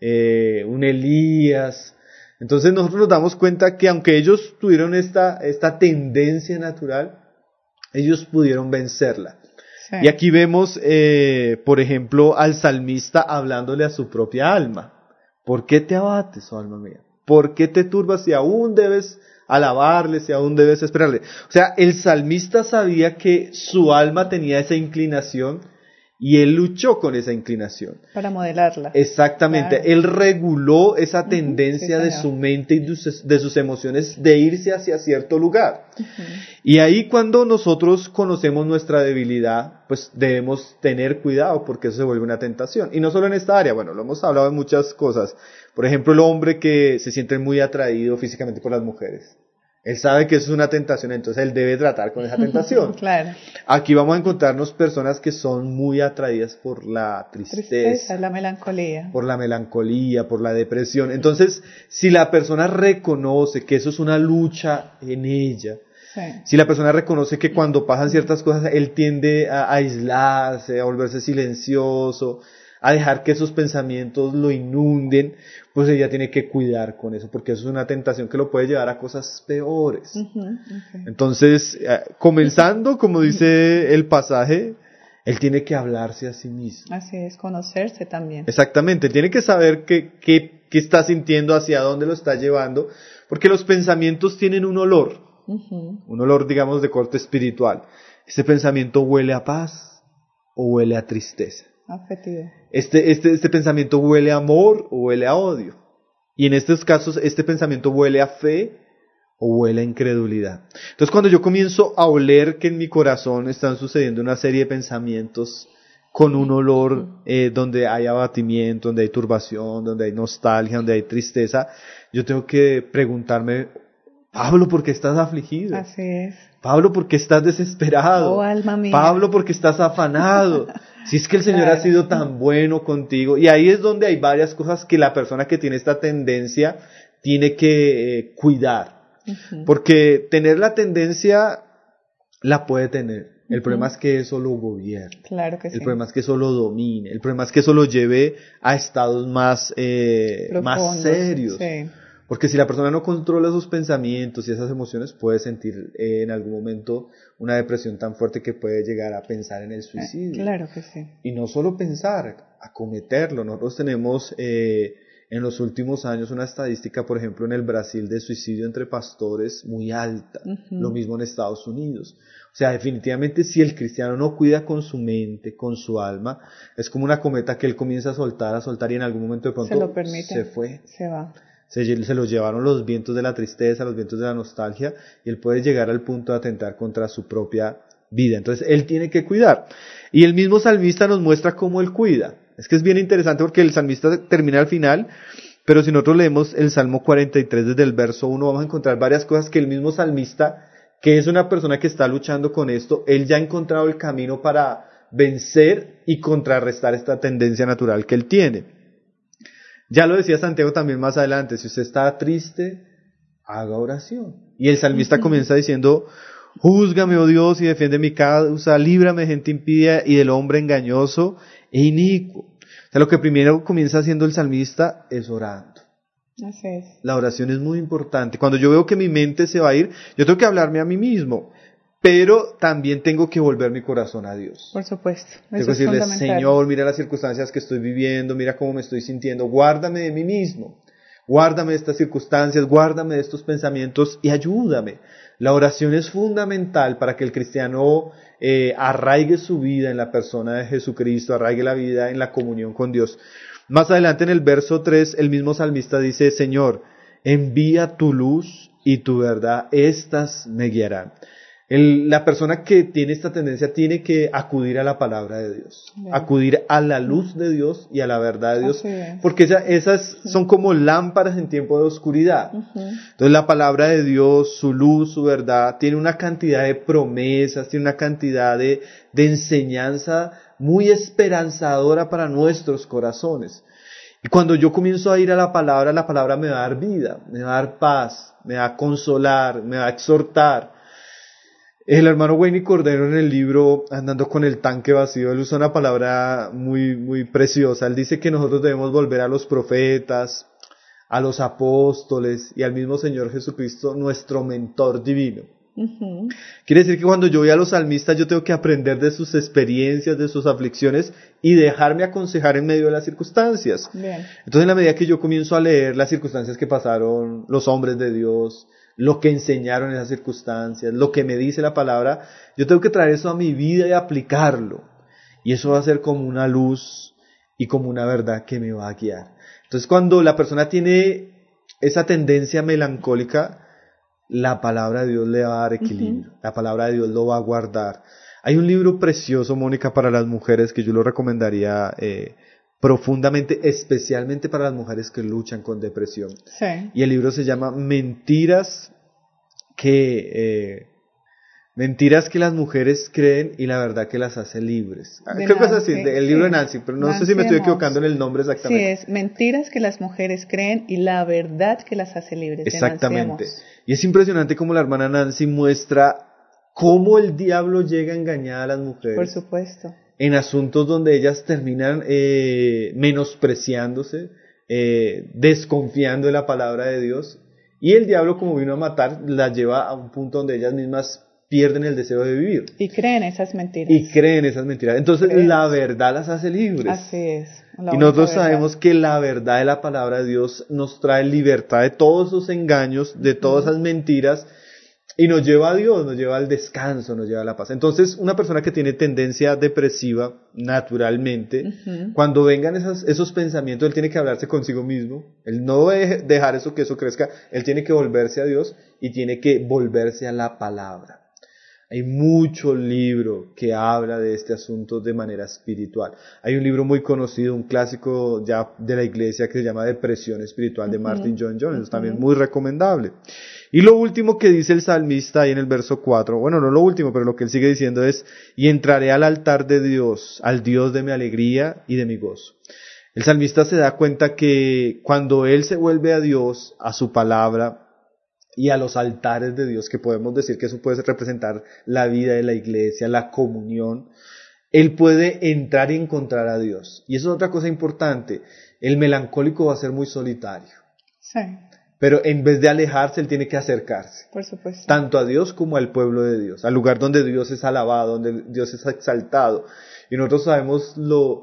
un Elías. Entonces nosotros nos damos cuenta que aunque ellos tuvieron esta tendencia natural, ellos pudieron vencerla. Sí. Y aquí vemos, por ejemplo, al salmista hablándole a su propia alma. ¿Por qué te abates, oh alma mía? ¿Por qué te turbas si aún debes alabarle, si aún debes esperarle? O sea, el salmista sabía que su alma tenía esa inclinación y él luchó con esa inclinación. Para modelarla. Exactamente, Claro. él reguló esa Ujú, tendencia sí, de señor. su mente y de sus emociones de irse hacia cierto lugar. Ujú. Y ahí cuando nosotros conocemos nuestra debilidad, pues debemos tener cuidado porque eso se vuelve una tentación. Y no solo en esta área, bueno, lo hemos hablado en muchas cosas. Por ejemplo, el hombre que se siente muy atraído físicamente por las mujeres. Él sabe que eso es una tentación, entonces él debe tratar con esa tentación. Claro. Aquí vamos a encontrarnos personas que son muy atraídas por la Tristeza, la melancolía. por la melancolía, por la depresión. Entonces, si la persona reconoce que eso es una lucha en ella, Sí. si la persona reconoce que cuando pasan ciertas cosas él tiende a aislarse, a volverse silencioso, a dejar que esos pensamientos lo inunden, pues ella tiene que cuidar con eso, porque eso es una tentación que lo puede llevar a cosas peores. Ujú, ok. Entonces, comenzando, como dice el pasaje, él tiene que hablarse a sí mismo. Así es, conocerse también. Exactamente, él tiene que saber qué está sintiendo, hacia dónde lo está llevando, porque los pensamientos tienen un olor, digamos, de corte espiritual. Este pensamiento huele a paz o huele a tristeza. Afectivo. Este pensamiento huele a amor o huele a odio. Y en estos casos, este pensamiento huele a fe o huele a incredulidad. Entonces, cuando yo comienzo a oler que en mi corazón están sucediendo una serie de pensamientos con un olor donde hay abatimiento, donde hay turbación, donde hay nostalgia, donde hay tristeza, yo tengo que preguntarme, Pablo, ¿por qué estás afligido? Así es. Pablo, ¿por qué estás desesperado? Oh, alma mía. Pablo, ¿por qué estás afanado? Si es que el Señor Claro. ha sido tan bueno contigo. Y ahí es donde hay varias cosas que la persona que tiene esta tendencia tiene que cuidar. Ujú. Porque tener la tendencia la puede tener. El problema es que eso lo gobierne. Claro que sí. El problema es que eso lo domine. El problema es que eso lo lleve a estados más Profundos, serios. Sí. Porque si la persona no controla sus pensamientos y esas emociones, puede sentir en algún momento una depresión tan fuerte que puede llegar a pensar en el suicidio. Claro que sí. Y no solo pensar, acometerlo. Nosotros tenemos en los últimos años una estadística, por ejemplo, en el Brasil de suicidio entre pastores muy alta. Ujú. Lo mismo en Estados Unidos. O sea, definitivamente si el cristiano no cuida con su mente, con su alma, es como una cometa que él comienza a soltar y en algún momento de pronto Se lo permite. se fue. Se va. Se lo llevaron los vientos de la tristeza, los vientos de la nostalgia, y él puede llegar al punto de atentar contra su propia vida. Entonces, él tiene que cuidar. Y el mismo salmista nos muestra cómo él cuida. Es que es bien interesante porque el salmista termina al final, pero si nosotros leemos el Salmo 43 desde el verso 1, vamos a encontrar varias cosas que el mismo salmista, que es una persona que está luchando con esto, él ya ha encontrado el camino para vencer y contrarrestar esta tendencia natural que él tiene. Ya lo decía Santiago también más adelante, si usted está triste, haga oración. Y el salmista comienza diciendo, júzgame, oh Dios, y defiende mi causa, líbrame de gente impía y del hombre engañoso e inicuo. O sea, lo que primero comienza haciendo el salmista es orando. Así es. La oración es muy importante. Cuando yo veo que mi mente se va a ir, yo tengo que hablarme a mí mismo, pero también tengo que volver mi corazón a Dios. Por supuesto. Tengo que decirle, Señor, mira las circunstancias que estoy viviendo, mira cómo me estoy sintiendo, guárdame de mí mismo, guárdame de estas circunstancias, guárdame de estos pensamientos y ayúdame. La oración es fundamental para que el cristiano arraigue su vida en la persona de Jesucristo, arraigue la vida en la comunión con Dios. Más adelante en el verso 3, el mismo salmista dice, Señor, envía tu luz y tu verdad, estas me guiarán. La persona que tiene esta tendencia tiene que acudir a la palabra de Dios, bien, acudir a la luz de Dios y a la verdad de Dios, porque esas son como lámparas en tiempo de oscuridad. Entonces la palabra de Dios, su luz, su verdad, tiene una cantidad de promesas, tiene una cantidad de enseñanza muy esperanzadora para nuestros corazones. Y cuando yo comienzo a ir a la palabra me va a dar vida, me va a dar paz, me va a consolar, me va a exhortar. El hermano Wayne Cordero en el libro Andando con el tanque vacío, él usa una palabra muy, muy preciosa. Él dice que nosotros debemos volver a los profetas, a los apóstoles y al mismo Señor Jesucristo, nuestro mentor divino. Quiere decir que cuando yo voy a los salmistas yo tengo que aprender de sus experiencias, de sus aflicciones y dejarme aconsejar en medio de las circunstancias. Bien. Entonces en la medida que yo comienzo a leer las circunstancias que pasaron los hombres de Dios, lo que enseñaron en esas circunstancias, lo que me dice la palabra, yo tengo que traer eso a mi vida y aplicarlo. Y eso va a ser como una luz y como una verdad que me va a guiar. Entonces cuando la persona tiene esa tendencia melancólica, la palabra de Dios le va a dar equilibrio. La palabra de Dios lo va a guardar. Hay un libro precioso, Mónica, para las mujeres que yo lo recomendaría profundamente, especialmente para las mujeres que luchan con depresión. Sí. Y el libro se llama Mentiras que las mujeres creen y la verdad que las hace libres. Creo que es así, el libro de Nancy, pero no sé si me estoy equivocando en el nombre exactamente. Sí, es Mentiras que las mujeres creen y la verdad que las hace libres. Exactamente. Y es impresionante cómo la hermana Nancy muestra cómo el diablo llega a engañar a las mujeres. Por supuesto. En asuntos donde ellas terminan menospreciándose, desconfiando de la palabra de Dios, y el diablo, como vino a matar, las lleva a un punto donde ellas mismas pierden el deseo de vivir. Y creen esas mentiras. Entonces la verdad las hace libres. Así es. Y nosotros sabemos que la verdad de la palabra de Dios nos trae libertad de todos esos engaños, de todas esas mentiras, y nos lleva a Dios, nos lleva al descanso, nos lleva a la paz. Entonces, una persona que tiene tendencia depresiva, naturalmente, cuando vengan esos pensamientos, él tiene que hablarse consigo mismo. Él no debe dejar que eso crezca. Él tiene que volverse a Dios y tiene que volverse a la palabra. Hay mucho libro que habla de este asunto de manera espiritual. Hay un libro muy conocido, un clásico ya de la iglesia que se llama Depresión Espiritual de Martin Lloyd-Jones, también muy recomendable. Y lo último que dice el salmista ahí en el verso 4, bueno, no lo último, pero lo que él sigue diciendo es, y entraré al altar de Dios, al Dios de mi alegría y de mi gozo. El salmista se da cuenta que cuando él se vuelve a Dios, a su palabra, y a los altares de Dios, que podemos decir que eso puede representar la vida de la iglesia, la comunión, él puede entrar y encontrar a Dios. Y eso es otra cosa importante, el melancólico va a ser muy solitario. Sí. Pero en vez de alejarse, él tiene que acercarse. Por supuesto. Tanto a Dios como al pueblo de Dios, al lugar donde Dios es alabado, donde Dios es exaltado. Y nosotros sabemos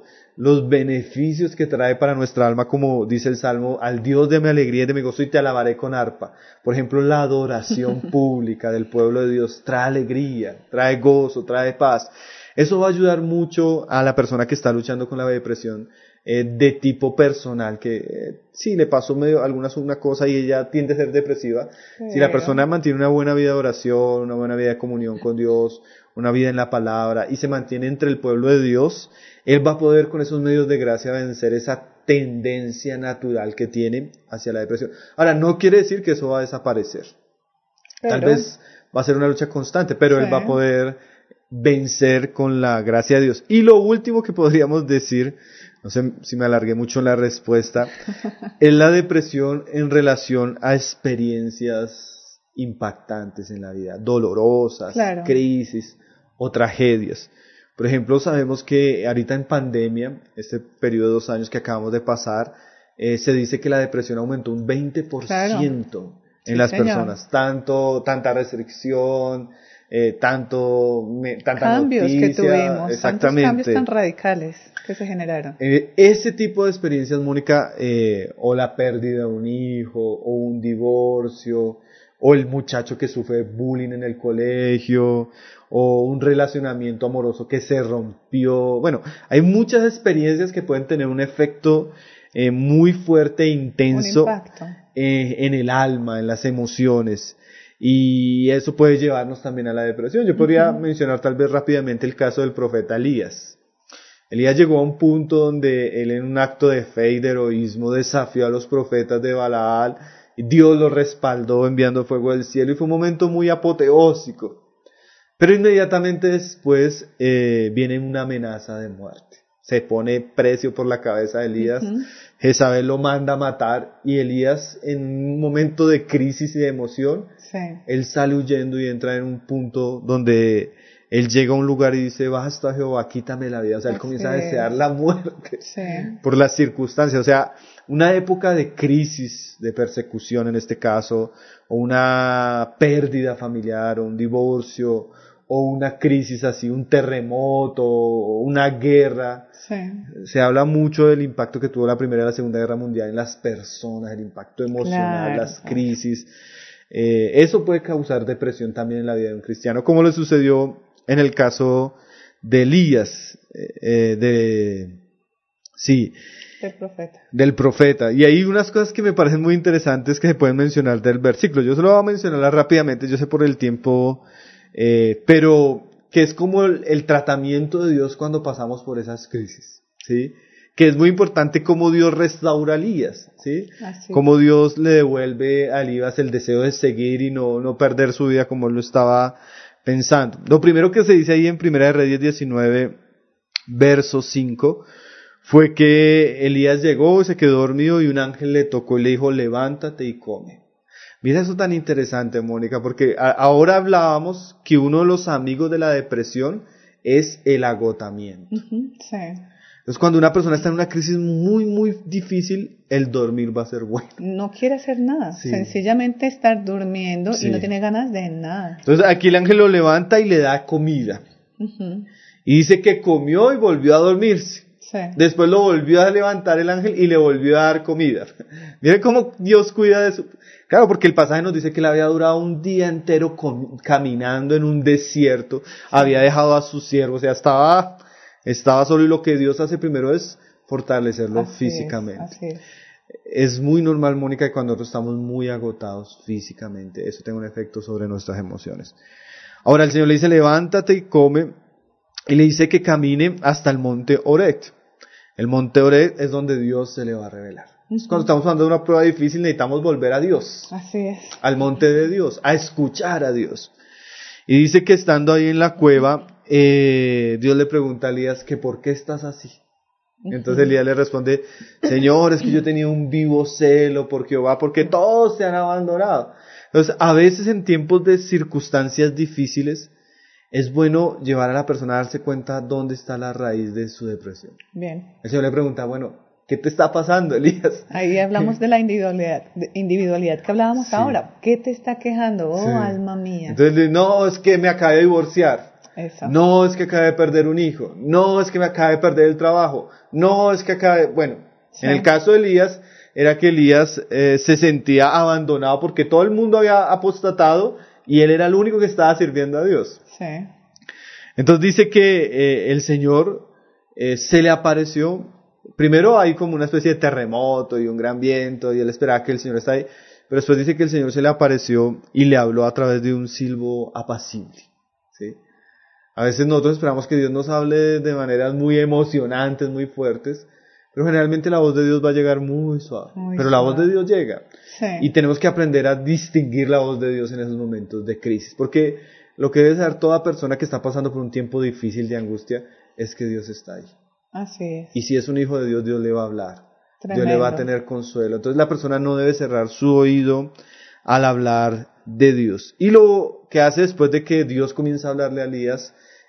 los beneficios que trae para nuestra alma, como dice el Salmo, al Dios de mi alegría y de mi gozo y te alabaré con arpa. Por ejemplo, la adoración pública del pueblo de Dios trae alegría, trae gozo, trae paz. Eso va a ayudar mucho a la persona que está luchando con la depresión de tipo personal, que sí le pasó una cosa y ella tiende a ser depresiva. Si la persona mantiene una buena vida de oración, una buena vida de comunión con Dios, una vida en la palabra y se mantiene entre el pueblo de Dios, él va a poder con esos medios de gracia vencer esa tendencia natural que tiene hacia la depresión. Ahora, no quiere decir que eso va a desaparecer. Tal vez va a ser una lucha constante, pero él va a poder vencer con la gracia de Dios. Y lo último que podríamos decir, no sé si me alargué mucho en la respuesta, es la depresión en relación a experiencias impactantes en la vida, dolorosas, crisis o tragedias. Por ejemplo, sabemos que ahorita en pandemia, este periodo de 2 años que acabamos de pasar, se dice que la depresión aumentó un 20% Claro. en Sí, las señor. personas. Tanta restricción, tanta Cambios que noticia. tuvimos, tantos Exactamente. cambios tan radicales que se generaron. Ese tipo de experiencias, Mónica, o la pérdida de un hijo, o un divorcio, o el muchacho que sufre bullying en el colegio, o un relacionamiento amoroso que se rompió. Bueno, hay muchas experiencias que pueden tener un efecto muy fuerte e intenso Un impacto. en el alma, en las emociones. Y eso puede llevarnos también a la depresión. Yo podría mencionar tal vez rápidamente el caso del profeta Elías. Elías llegó a un punto donde él, en un acto de fe y de heroísmo, desafió a los profetas de Baal, y Dios lo respaldó enviando fuego del cielo, y fue un momento muy apoteósico. Pero inmediatamente después viene una amenaza de muerte. Se pone precio por la cabeza de Elías. Jezabel lo manda a matar, y Elías, en un momento de crisis y de emoción, Sí. él sale huyendo y entra en un punto donde él llega a un lugar y dice: basta, Jehová, quítame la vida. O sea, él Así comienza a desear es. la muerte Sí. por las circunstancias. O sea, una época de crisis, de persecución en este caso, o una pérdida familiar, o un divorcio, o una crisis así, un terremoto, o una guerra. Sí. Se habla mucho del impacto que tuvo la Primera y la Segunda Guerra Mundial en las personas, el impacto emocional, Claro, las claro. crisis. Eso puede causar depresión también en la vida de un cristiano, como le sucedió en el caso de Elías, Del profeta. del profeta. Y hay unas cosas que me parecen muy interesantes que se pueden mencionar del versículo. Yo solo voy a mencionarlas rápidamente, yo sé por el tiempo, pero que es como el tratamiento de Dios cuando pasamos por esas crisis, ¿sí? Que es muy importante cómo Dios restaura a Elías, ¿sí? Así. Cómo Dios le devuelve a Elías el deseo de seguir y no perder su vida como él lo estaba pensando. Lo primero que se dice ahí en 1 de Reyes 19, verso 5, fue que Elías llegó, se quedó dormido, y un ángel le tocó y le dijo: levántate y come. Mira eso tan interesante, Mónica, porque ahora hablábamos que uno de los amigos de la depresión es el agotamiento. Sí. Entonces, cuando una persona está en una crisis muy, muy difícil, el dormir va a ser bueno. No quiere hacer nada. Sí. Sencillamente estar durmiendo Sí. y no tiene ganas de nada. Entonces, aquí el ángel lo levanta y le da comida. Y dice que comió y volvió a dormirse. Sí. Después lo volvió a levantar el ángel y le volvió a dar comida. Miren cómo Dios cuida de su... Claro, porque el pasaje nos dice que él había durado un día entero caminando en un desierto, había dejado a sus siervos, o sea, estaba solo, y lo que Dios hace primero es fortalecerlo físicamente. Así es. Es muy normal, Mónica, que cuando nosotros estamos muy agotados físicamente, eso tenga un efecto sobre nuestras emociones. Ahora el Señor le dice: levántate y come, y le dice que camine hasta el monte Horeb. El monte Horeb es donde Dios se le va a revelar. Cuando estamos pasando una prueba difícil, necesitamos volver a Dios, Así es. al monte de Dios, a escuchar a Dios. Y dice que estando ahí en la cueva, Dios le pregunta a Elías que por qué estás así. Entonces Elías le responde: Señor, es que yo tenía un vivo celo por Jehová, porque todos se han abandonado. Entonces, a veces en tiempos de circunstancias difíciles, es bueno llevar a la persona a darse cuenta dónde está la raíz de su depresión. Bien. El Señor le pregunta: bueno, ¿qué te está pasando, Elías? Ahí hablamos de la individualidad que hablábamos Sí. ahora. ¿Qué te está quejando? Oh, Sí. alma mía. Entonces le dice: no, es que me acabé de divorciar. Eso. No, es que acabé de perder un hijo. No, es que me acabé de perder el trabajo. No, es que acabé... Bueno, Sí. en el caso de Elías, era que Elías se sentía abandonado porque todo el mundo había apostatado y él era el único que estaba sirviendo a Dios. Sí. Entonces dice que el Señor se le apareció. Primero hay como una especie de terremoto y un gran viento, y él esperaba que el Señor estaba ahí. Pero después dice que el Señor se le apareció y le habló a través de un silbo apacible. ¿Sí? A veces nosotros esperamos que Dios nos hable de maneras muy emocionantes, muy fuertes, pero generalmente la voz de Dios va a llegar muy suave. Pero la voz de Dios llega. Sí. Y tenemos que aprender a distinguir la voz de Dios en esos momentos de crisis. Porque lo que debe saber toda persona que está pasando por un tiempo difícil de angustia es que Dios está ahí. Así es. Y si es un hijo de Dios, Dios le va a hablar. Tremendo. Dios le va a tener consuelo. Entonces la persona no debe cerrar su oído al hablar de Dios. Y lo que hace después de que Dios comienza a hablarle a Elías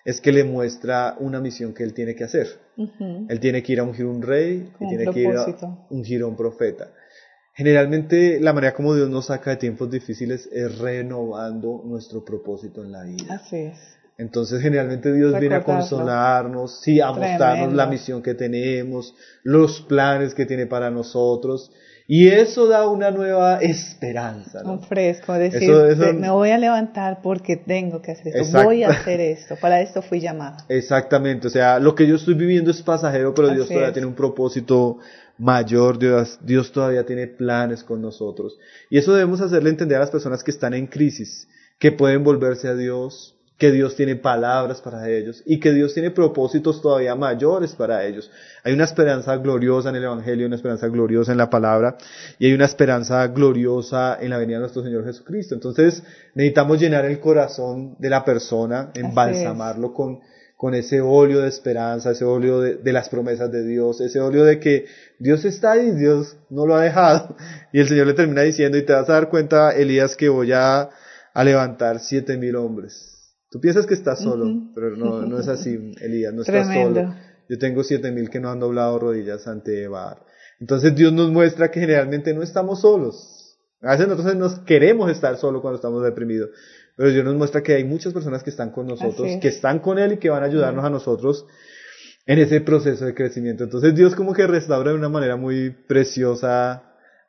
es que le muestra una misión que él tiene que hacer. Él tiene que ir a ungir un rey, y tiene que ir a ungir a un profeta. Generalmente la manera como Dios nos saca de tiempos difíciles es renovando nuestro propósito en la vida. Así es. Entonces generalmente Dios viene a consolarnos, sí, a mostrarnos la misión que tenemos, los planes que tiene para nosotros. Y eso da una nueva esperanza, ¿no? Un fresco, decir, me voy a levantar porque tengo que hacer esto, Exacto. Voy a hacer esto, para esto fui llamado. Exactamente, o sea, lo que yo estoy viviendo es pasajero, pero Dios todavía tiene un propósito mayor, Dios todavía tiene planes con nosotros. Y eso debemos hacerle entender a las personas que están en crisis, que pueden volverse a Dios, que Dios tiene palabras para ellos y que Dios tiene propósitos todavía mayores para ellos. Hay una esperanza gloriosa en el Evangelio, una esperanza gloriosa en la palabra y hay una esperanza gloriosa en la venida de nuestro Señor Jesucristo. Entonces necesitamos llenar el corazón de la persona, embalsamarlo con ese óleo de esperanza, ese óleo de las promesas de Dios, ese óleo de que Dios está ahí, Dios no lo ha dejado. Y el Señor le termina diciendo, y te vas a dar cuenta, Elías, que voy a levantar 7,000 hombres. Tú piensas que estás solo, pero no es así, Elías, no estás solo. Yo tengo 7,000 que no han doblado rodillas ante Baal. Entonces Dios nos muestra que generalmente no estamos solos. A veces nosotros nos queremos estar solos cuando estamos deprimidos, pero Dios nos muestra que hay muchas personas que están con nosotros, que están con Él y que van a ayudarnos a nosotros en ese proceso de crecimiento. Entonces Dios como que restaura de una manera muy preciosa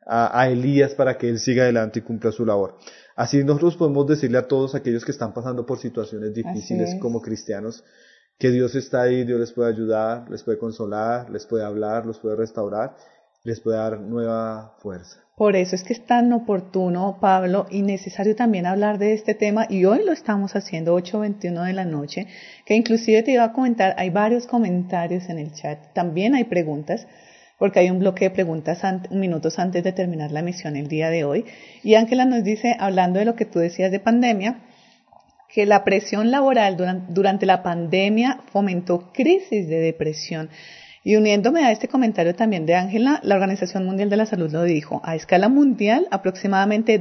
a Elías para que él siga adelante y cumpla su labor. Así nosotros podemos decirle a todos aquellos que están pasando por situaciones difíciles como cristianos, que Dios está ahí, Dios les puede ayudar, les puede consolar, les puede hablar, los puede restaurar, les puede dar nueva fuerza. Por eso es que es tan oportuno, Pablo, y necesario también hablar de este tema, y hoy lo estamos haciendo 8:21 de la noche, que inclusive te iba a comentar, hay varios comentarios en el chat, también hay preguntas, porque hay un bloque de preguntas minutos antes de terminar la emisión el día de hoy. Y Ángela nos dice, hablando de lo que tú decías de pandemia, que la presión laboral durante la pandemia fomentó crisis de depresión. Y uniéndome a este comentario también de Ángela, la Organización Mundial de la Salud lo dijo, a escala mundial aproximadamente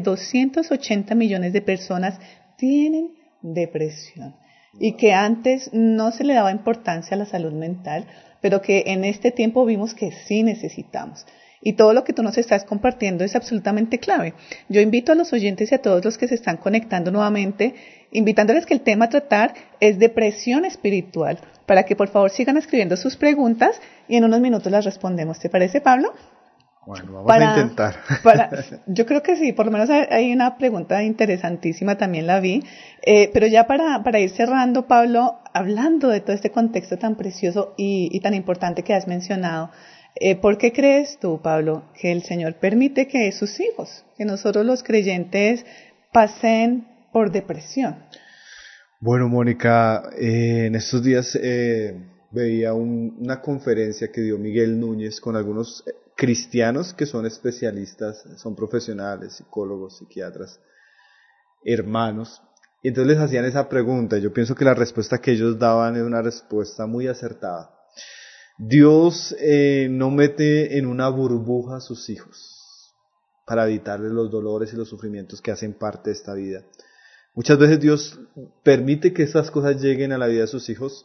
280 millones de personas tienen depresión. Y que antes no se le daba importancia a la salud mental, pero que en este tiempo vimos que sí necesitamos. Y todo lo que tú nos estás compartiendo es absolutamente clave. Yo invito a los oyentes y a todos los que se están conectando nuevamente, invitándoles que el tema a tratar es depresión espiritual, para que por favor sigan escribiendo sus preguntas y en unos minutos las respondemos. ¿Te parece, Pablo? Bueno, vamos a intentar. Yo creo que sí, por lo menos hay una pregunta interesantísima, también la vi, pero ya para ir cerrando, Pablo, hablando de todo este contexto tan precioso y tan importante que has mencionado, ¿por qué crees tú, Pablo, que el Señor permite que sus hijos, que nosotros los creyentes, pasen por depresión? Bueno, Mónica, en estos días veía una conferencia que dio Miguel Núñez con algunos cristianos que son especialistas, son profesionales, psicólogos, psiquiatras, hermanos, y entonces les hacían esa pregunta. Yo pienso que la respuesta que ellos daban es una respuesta muy acertada. Dios no mete en una burbuja a sus hijos para evitarles los dolores y los sufrimientos que hacen parte de esta vida. Muchas veces Dios permite que estas cosas lleguen a la vida de sus hijos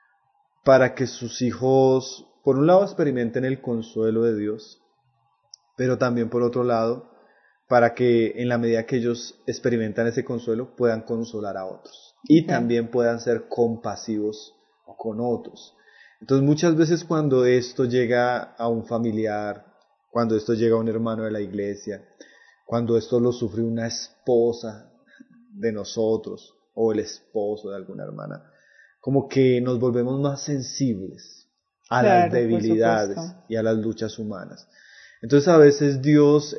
para que sus hijos, por un lado, experimenten el consuelo de Dios, pero también por otro lado, para que en la medida que ellos experimentan ese consuelo, puedan consolar a otros y también puedan ser compasivos con otros. Entonces muchas veces cuando esto llega a un familiar, cuando esto llega a un hermano de la iglesia, cuando esto lo sufre una esposa de nosotros o el esposo de alguna hermana, como que nos volvemos más sensibles a las debilidades y a las luchas humanas. Entonces a veces Dios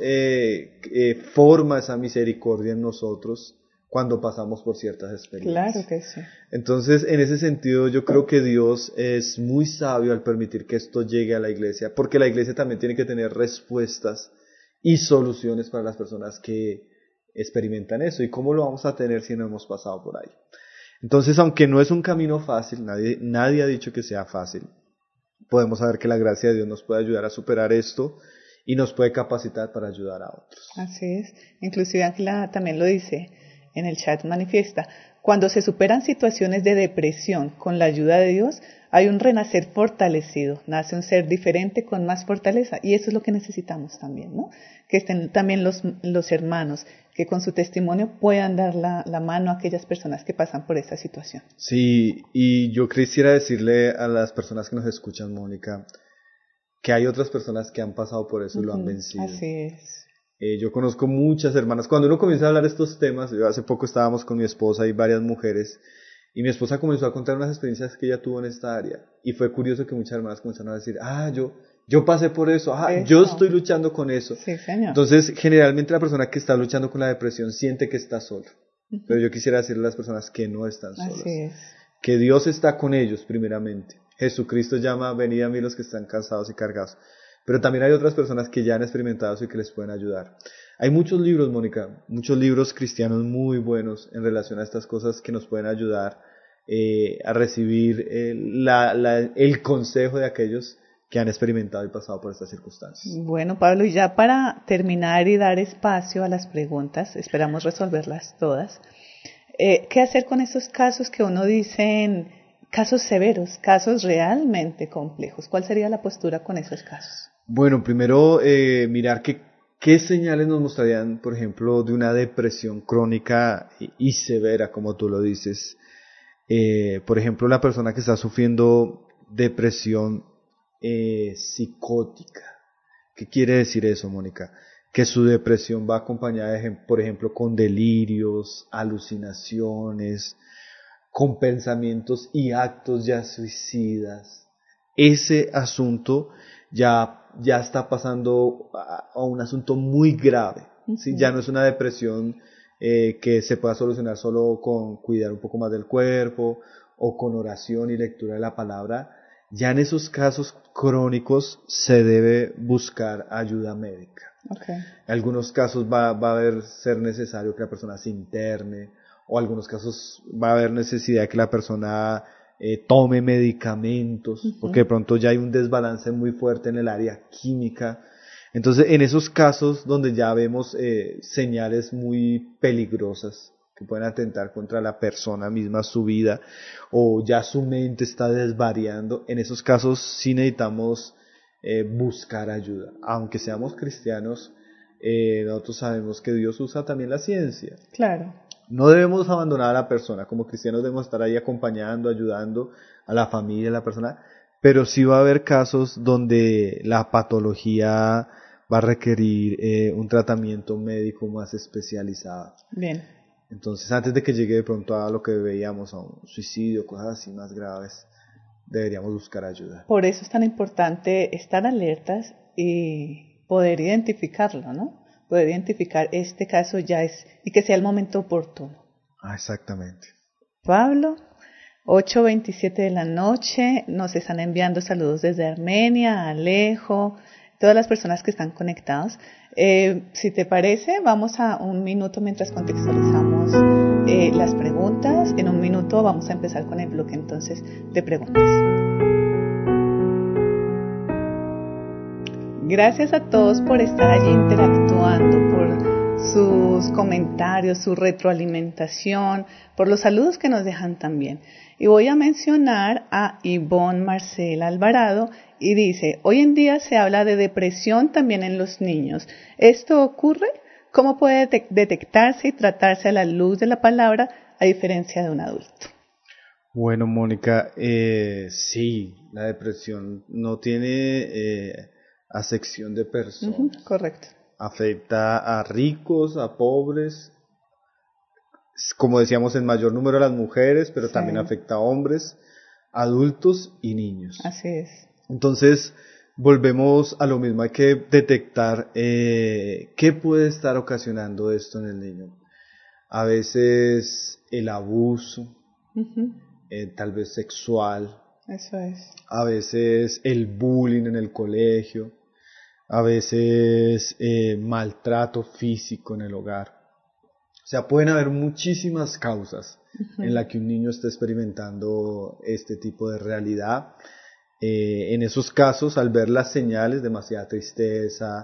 forma esa misericordia en nosotros cuando pasamos por ciertas experiencias. Claro que sí. Entonces, en ese sentido, yo creo que Dios es muy sabio al permitir que esto llegue a la iglesia, porque la iglesia también tiene que tener respuestas y soluciones para las personas que experimentan eso. ¿Y cómo lo vamos a tener si no hemos pasado por ahí? Entonces, aunque no es un camino fácil, nadie ha dicho que sea fácil, podemos saber que la gracia de Dios nos puede ayudar a superar esto y nos puede capacitar para ayudar a otros. Así es. Inclusive Ángela también lo dice en el chat, manifiesta. Cuando se superan situaciones de depresión con la ayuda de Dios, hay un renacer fortalecido, nace un ser diferente con más fortaleza, y eso es lo que necesitamos también, ¿no? Que estén también los hermanos, que con su testimonio puedan dar la mano a aquellas personas que pasan por esta situación. Sí, y yo quisiera decirle a las personas que nos escuchan, Mónica, que hay otras personas que han pasado por eso y lo han vencido. Así es. Yo conozco muchas hermanas. Cuando uno comienza a hablar de estos temas, yo hace poco estábamos con mi esposa y varias mujeres, y mi esposa comenzó a contar unas experiencias que ella tuvo en esta área, y fue curioso que muchas hermanas comenzaron a decir, yo pasé por eso, yo estoy luchando con eso. Sí, señor. Entonces, generalmente la persona que está luchando con la depresión siente que está sola, pero yo quisiera decirle a las personas que no están solas, Así es. que Dios está con ellos primeramente. Jesucristo llama, venid a mí los que están cansados y cargados. Pero también hay otras personas que ya han experimentado eso y que les pueden ayudar. Hay muchos libros, Mónica, muchos libros cristianos muy buenos en relación a estas cosas que nos pueden ayudar a recibir el consejo de aquellos que han experimentado y pasado por estas circunstancias. Bueno, Pablo, y ya para terminar y dar espacio a las preguntas, esperamos resolverlas todas. ¿Qué hacer con esos casos que uno dice, casos severos, casos realmente complejos? ¿Cuál sería la postura con esos casos? Bueno, primero mirar qué señales nos mostrarían, por ejemplo, de una depresión crónica y severa, como tú lo dices. Por ejemplo, la persona que está sufriendo depresión psicótica. ¿Qué quiere decir eso, Mónica? Que su depresión va acompañada, por ejemplo, con delirios, alucinaciones, con pensamientos y actos ya suicidas. Ese asunto ya está pasando a un asunto muy grave. ¿Sí? Ya no es una depresión que se pueda solucionar solo con cuidar un poco más del cuerpo o con oración y lectura de la palabra. Ya en esos casos crónicos se debe buscar ayuda médica. Okay. En algunos casos va a ser necesario que la persona se interne, o en algunos casos va a haber necesidad de que la persona tome medicamentos, porque de pronto ya hay un desbalance muy fuerte en el área química. Entonces, en esos casos donde ya vemos señales muy peligrosas que pueden atentar contra la persona misma, su vida, o ya su mente está desvariando, en esos casos sí necesitamos buscar ayuda. Aunque seamos cristianos, nosotros sabemos que Dios usa también la ciencia. Claro. No debemos abandonar a la persona, como cristianos debemos estar ahí acompañando, ayudando a la familia, a la persona, pero sí va a haber casos donde la patología va a requerir un tratamiento médico más especializado. Bien. Entonces, antes de que llegue de pronto a lo que veíamos, a un suicidio, cosas así más graves, deberíamos buscar ayuda. Por eso es tan importante estar alertas y poder identificarlo, ¿no? Poder identificar este caso y que sea el momento oportuno. Exactamente. Pablo, 8:27 de la noche, nos están enviando saludos desde Armenia, Alejo, todas las personas que están conectados. Si te parece, vamos a un minuto mientras contextualizamos las preguntas. En un minuto vamos a empezar con el bloque entonces de preguntas. Gracias a todos por estar allí interactuando, por sus comentarios, su retroalimentación, por los saludos que nos dejan también. Y voy a mencionar a Ivonne Marcela Alvarado y dice, hoy en día se habla de depresión también en los niños. ¿Esto ocurre? ¿Cómo puede detectarse y tratarse a la luz de la palabra a diferencia de un adulto? Bueno, Mónica, sí, la depresión no tiene acepción de personas. Correcto. Afecta a ricos, a pobres, como decíamos, en mayor número a las mujeres, pero sí, también afecta a hombres, adultos y niños. Así es. Entonces, volvemos a lo mismo, hay que detectar qué puede estar ocasionando esto en el niño. A veces el abuso, tal vez sexual. Eso es. A veces el bullying en el colegio, a veces maltrato físico en el hogar. O sea, pueden haber muchísimas causas en las que un niño está experimentando este tipo de realidad. En esos casos, al ver las señales, demasiada tristeza,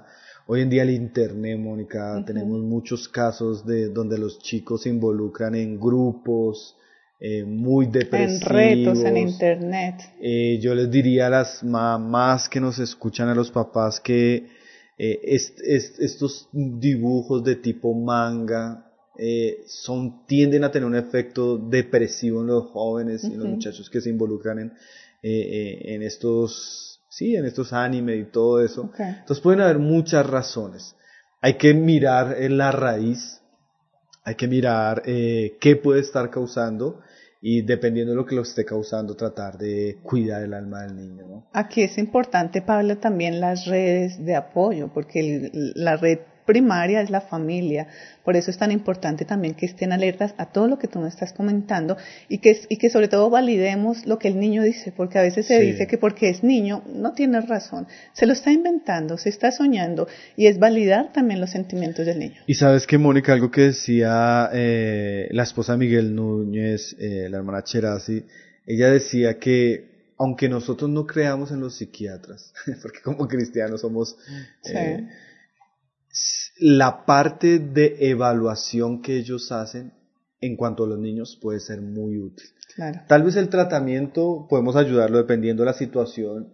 Hoy en día el internet, Mónica, tenemos muchos casos de donde los chicos se involucran en grupos muy depresivos. En retos en internet. Yo les diría a las mamás que nos escuchan, a los papás, que estos dibujos de tipo manga tienden a tener un efecto depresivo en los jóvenes y en los muchachos que se involucran en estos anime y todo eso. Entonces pueden haber muchas razones. Hay que mirar la raíz, hay que mirar qué puede estar causando, y dependiendo de lo que lo esté causando, tratar de cuidar el alma del niño, ¿no? Aquí es importante, Pablo, también las redes de apoyo, porque la red primaria es la familia. Por eso es tan importante también que estén alertas a todo lo que tú me estás comentando y que sobre todo validemos lo que el niño dice, porque a veces se dice que porque es niño no tiene razón, se lo está inventando, se está soñando, y es validar también los sentimientos del niño. Y sabes que, Mónica, algo que decía la esposa de Miguel Núñez, la hermana Cherasi, ella decía que aunque nosotros no creamos en los psiquiatras, porque como cristianos somos... la parte de evaluación que ellos hacen en cuanto a los niños puede ser muy útil. Claro. Tal vez el tratamiento podemos ayudarlo dependiendo de la situación,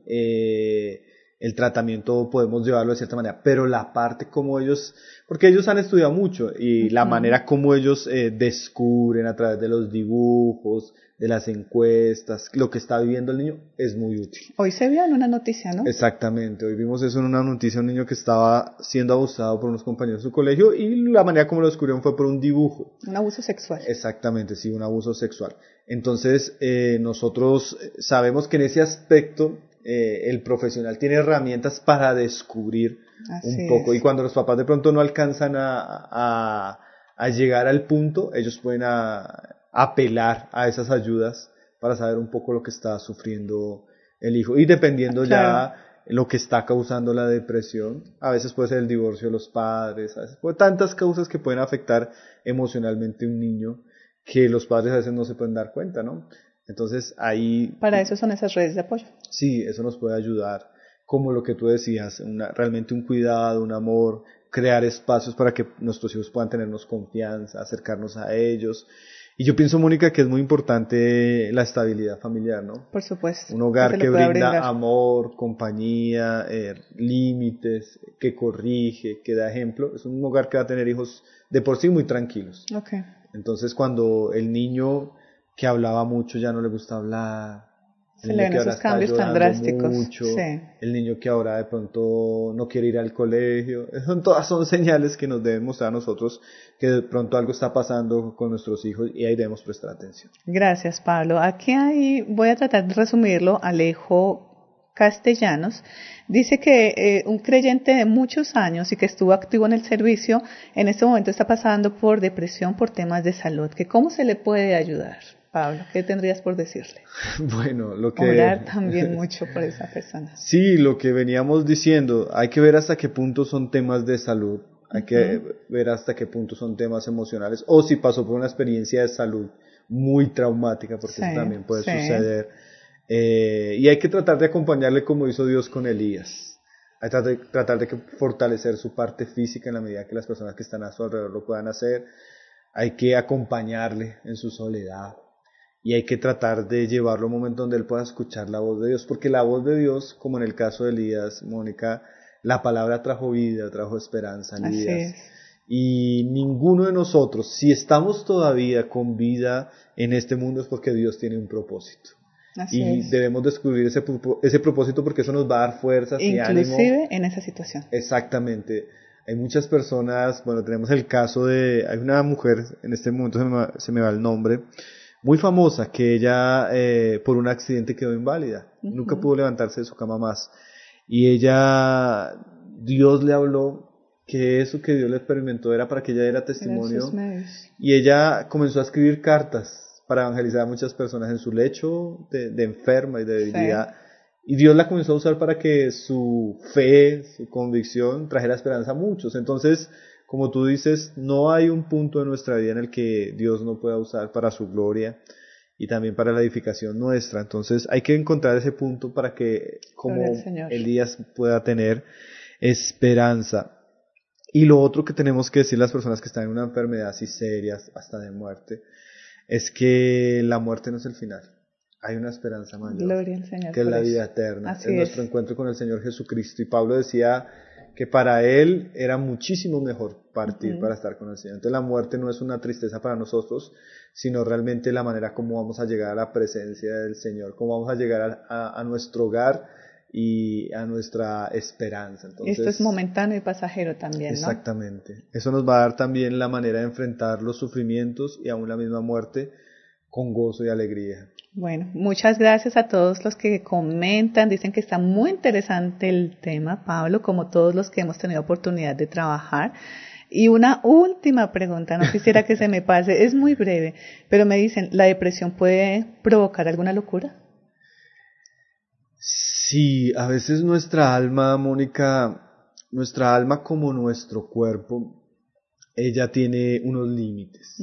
el tratamiento podemos llevarlo de cierta manera, pero la parte como ellos, porque ellos han estudiado mucho, y la manera como ellos descubren a través de los dibujos, de las encuestas, lo que está viviendo el niño es muy útil. Hoy se vio en una noticia, ¿no? Exactamente, hoy vimos eso en una noticia, un niño que estaba siendo abusado por unos compañeros de su colegio, y la manera como lo descubrieron fue por un dibujo. Un abuso sexual. Exactamente, sí, un abuso sexual. Entonces, nosotros sabemos que en ese aspecto el profesional tiene herramientas para descubrir un poco, y cuando los papás de pronto no alcanzan a llegar al punto, ellos pueden apelar a esas ayudas para saber un poco lo que está sufriendo el hijo, y dependiendo ya lo que está causando la depresión, a veces puede ser el divorcio de los padres, a veces puede tantas causas que pueden afectar emocionalmente a un niño que los padres a veces no se pueden dar cuenta, ¿no? Entonces ahí... Para eso son esas redes de apoyo. Sí, eso nos puede ayudar, como lo que tú decías, realmente un cuidado, un amor, crear espacios para que nuestros hijos puedan tenernos confianza, acercarnos a ellos. Y yo pienso, Mónica, que es muy importante la estabilidad familiar, ¿no? Por supuesto. Un hogar que brinda amor, compañía, límites, que corrige, que da ejemplo. Es un hogar que va a tener hijos de por sí muy tranquilos. Okay. Entonces, cuando el niño que hablaba mucho ya no le gusta hablar, se le ven esos cambios tan drásticos. Mucho, el niño que ahora de pronto no quiere ir al colegio, todas son señales que nos deben mostrar a nosotros que de pronto algo está pasando con nuestros hijos, y ahí debemos prestar atención. Gracias, Pablo. Aquí voy a tratar de resumirlo. Alejo Castellanos dice que un creyente de muchos años y que estuvo activo en el servicio, en este momento está pasando por depresión por temas de salud. Que ¿cómo se le puede ayudar? Pablo, ¿qué tendrías por decirle? Bueno, lo que... Orar también mucho por esa persona. Sí, lo que veníamos diciendo, hay que ver hasta qué punto son temas de salud, hay que ver hasta qué punto son temas emocionales, o si pasó por una experiencia de salud muy traumática, porque eso también puede suceder. Y hay que tratar de acompañarle como hizo Dios con Elías. Hay que tratar de fortalecer su parte física en la medida que las personas que están a su alrededor lo puedan hacer. Hay que acompañarle en su soledad. Y hay que tratar de llevarlo a un momento donde él pueda escuchar la voz de Dios, porque la voz de Dios, como en el caso de Elías, Mónica, la palabra trajo vida, trajo esperanza a Elías. Y ninguno de nosotros, si estamos todavía con vida en este mundo, es porque Dios tiene un propósito. Debemos descubrir ese propósito, porque eso nos va a dar fuerzas y ánimo. Inclusive en esa situación. Exactamente. Hay muchas personas, bueno, tenemos el caso hay una mujer, en este momento se me va el nombre, muy famosa, que ella por un accidente quedó inválida, nunca pudo levantarse de su cama más, y Dios le habló que eso que Dios le experimentó era para que ella diera testimonio, y ella comenzó a escribir cartas para evangelizar a muchas personas en su lecho de enferma y de debilidad, y Dios la comenzó a usar para que su fe, su convicción trajera esperanza a muchos. Entonces, como tú dices, no hay un punto en nuestra vida en el que Dios no pueda usar para su gloria y también para la edificación nuestra. Entonces hay que encontrar ese punto para que, como Elías, pueda tener esperanza. Y lo otro que tenemos que decir las personas que están en una enfermedad así seria, hasta de muerte, es que la muerte no es el final. Hay una esperanza mayor, Gloria al Señor, que es la por eso. vida eterna. Así Es es. nuestro encuentro con el Señor Jesucristo. Y Pablo decía que para él era muchísimo mejor partir para estar con el Señor. Entonces la muerte no es una tristeza para nosotros, sino realmente la manera como vamos a llegar a la presencia del Señor, cómo vamos a llegar a nuestro hogar y a nuestra esperanza. Entonces, Esto es momentáneo y pasajero también, ¿no? exactamente. Eso nos va a dar también la manera de enfrentar los sufrimientos y aún la misma muerte con gozo y alegría. Bueno, muchas gracias a todos los que comentan, dicen que está muy interesante el tema, Pablo, como todos los que hemos tenido oportunidad de trabajar. Y una última pregunta, no quisiera que se me pase, es muy breve, pero me dicen, ¿la depresión puede provocar alguna locura? Sí, a veces nuestra alma, Mónica, nuestra alma como nuestro cuerpo, ella tiene unos límites.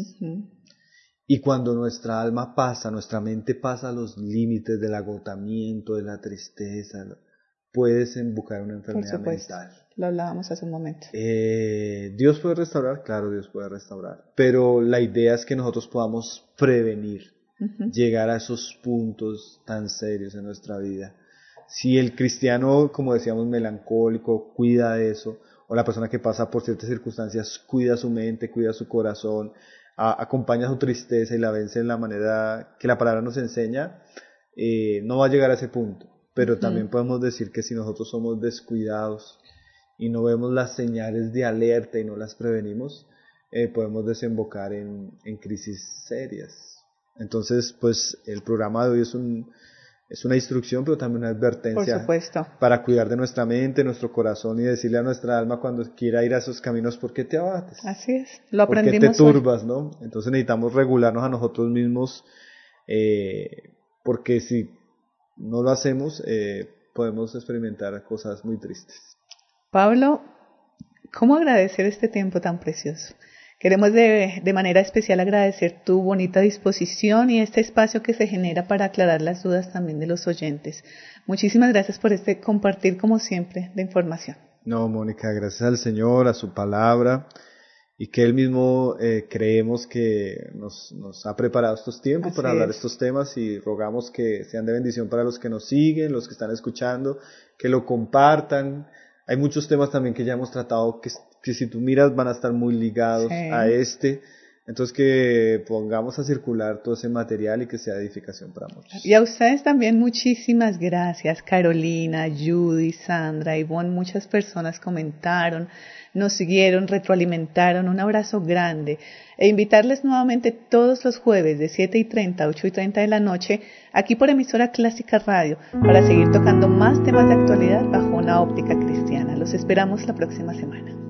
Y cuando nuestra alma pasa, nuestra mente pasa los límites del agotamiento, de la tristeza, puede desembocar una enfermedad mental. Lo hablábamos hace un momento. ¿Dios puede restaurar? Claro, Dios puede restaurar. Pero la idea es que nosotros podamos prevenir, llegar a esos puntos tan serios en nuestra vida. Si el cristiano, como decíamos, melancólico, cuida de eso, o la persona que pasa por ciertas circunstancias, cuida su mente, cuida su corazón, acompaña su tristeza y la vence en la manera que la palabra nos enseña, no va a llegar a ese punto. Pero también podemos decir que si nosotros somos descuidados y no vemos las señales de alerta y no las prevenimos, podemos desembocar en crisis serias. Entonces, pues el programa de hoy es una instrucción, pero también una advertencia. Por supuesto. Para cuidar de nuestra mente, nuestro corazón y decirle a nuestra alma cuando quiera ir a esos caminos, ¿por qué te abates? Así es, lo aprendimos. ¿Por qué te turbas, no? Entonces necesitamos regularnos a nosotros mismos, porque si no lo hacemos, podemos experimentar cosas muy tristes. Pablo, ¿cómo agradecer este tiempo tan precioso? Queremos de manera especial agradecer tu bonita disposición y este espacio que se genera para aclarar las dudas también de los oyentes. Muchísimas gracias por este compartir, como siempre, de información. No, Mónica, gracias al Señor, a su palabra, y que Él mismo creemos que nos ha preparado estos tiempos para hablar estos temas, y rogamos que sean de bendición para los que nos siguen, los que están escuchando, que lo compartan. Hay muchos temas también que ya hemos tratado que si tú miras van a estar muy ligados a este. Entonces que pongamos a circular todo ese material y que sea edificación para muchos. Y a ustedes también muchísimas gracias. Carolina, Judy, Sandra, Ivonne, muchas personas comentaron, nos siguieron, retroalimentaron. Un abrazo grande. E invitarles nuevamente todos los jueves de 7:30 a 8:30 de la noche aquí por Emisora Clásica Radio para seguir tocando más temas de actualidad bajo una óptica cristiana. Los esperamos la próxima semana.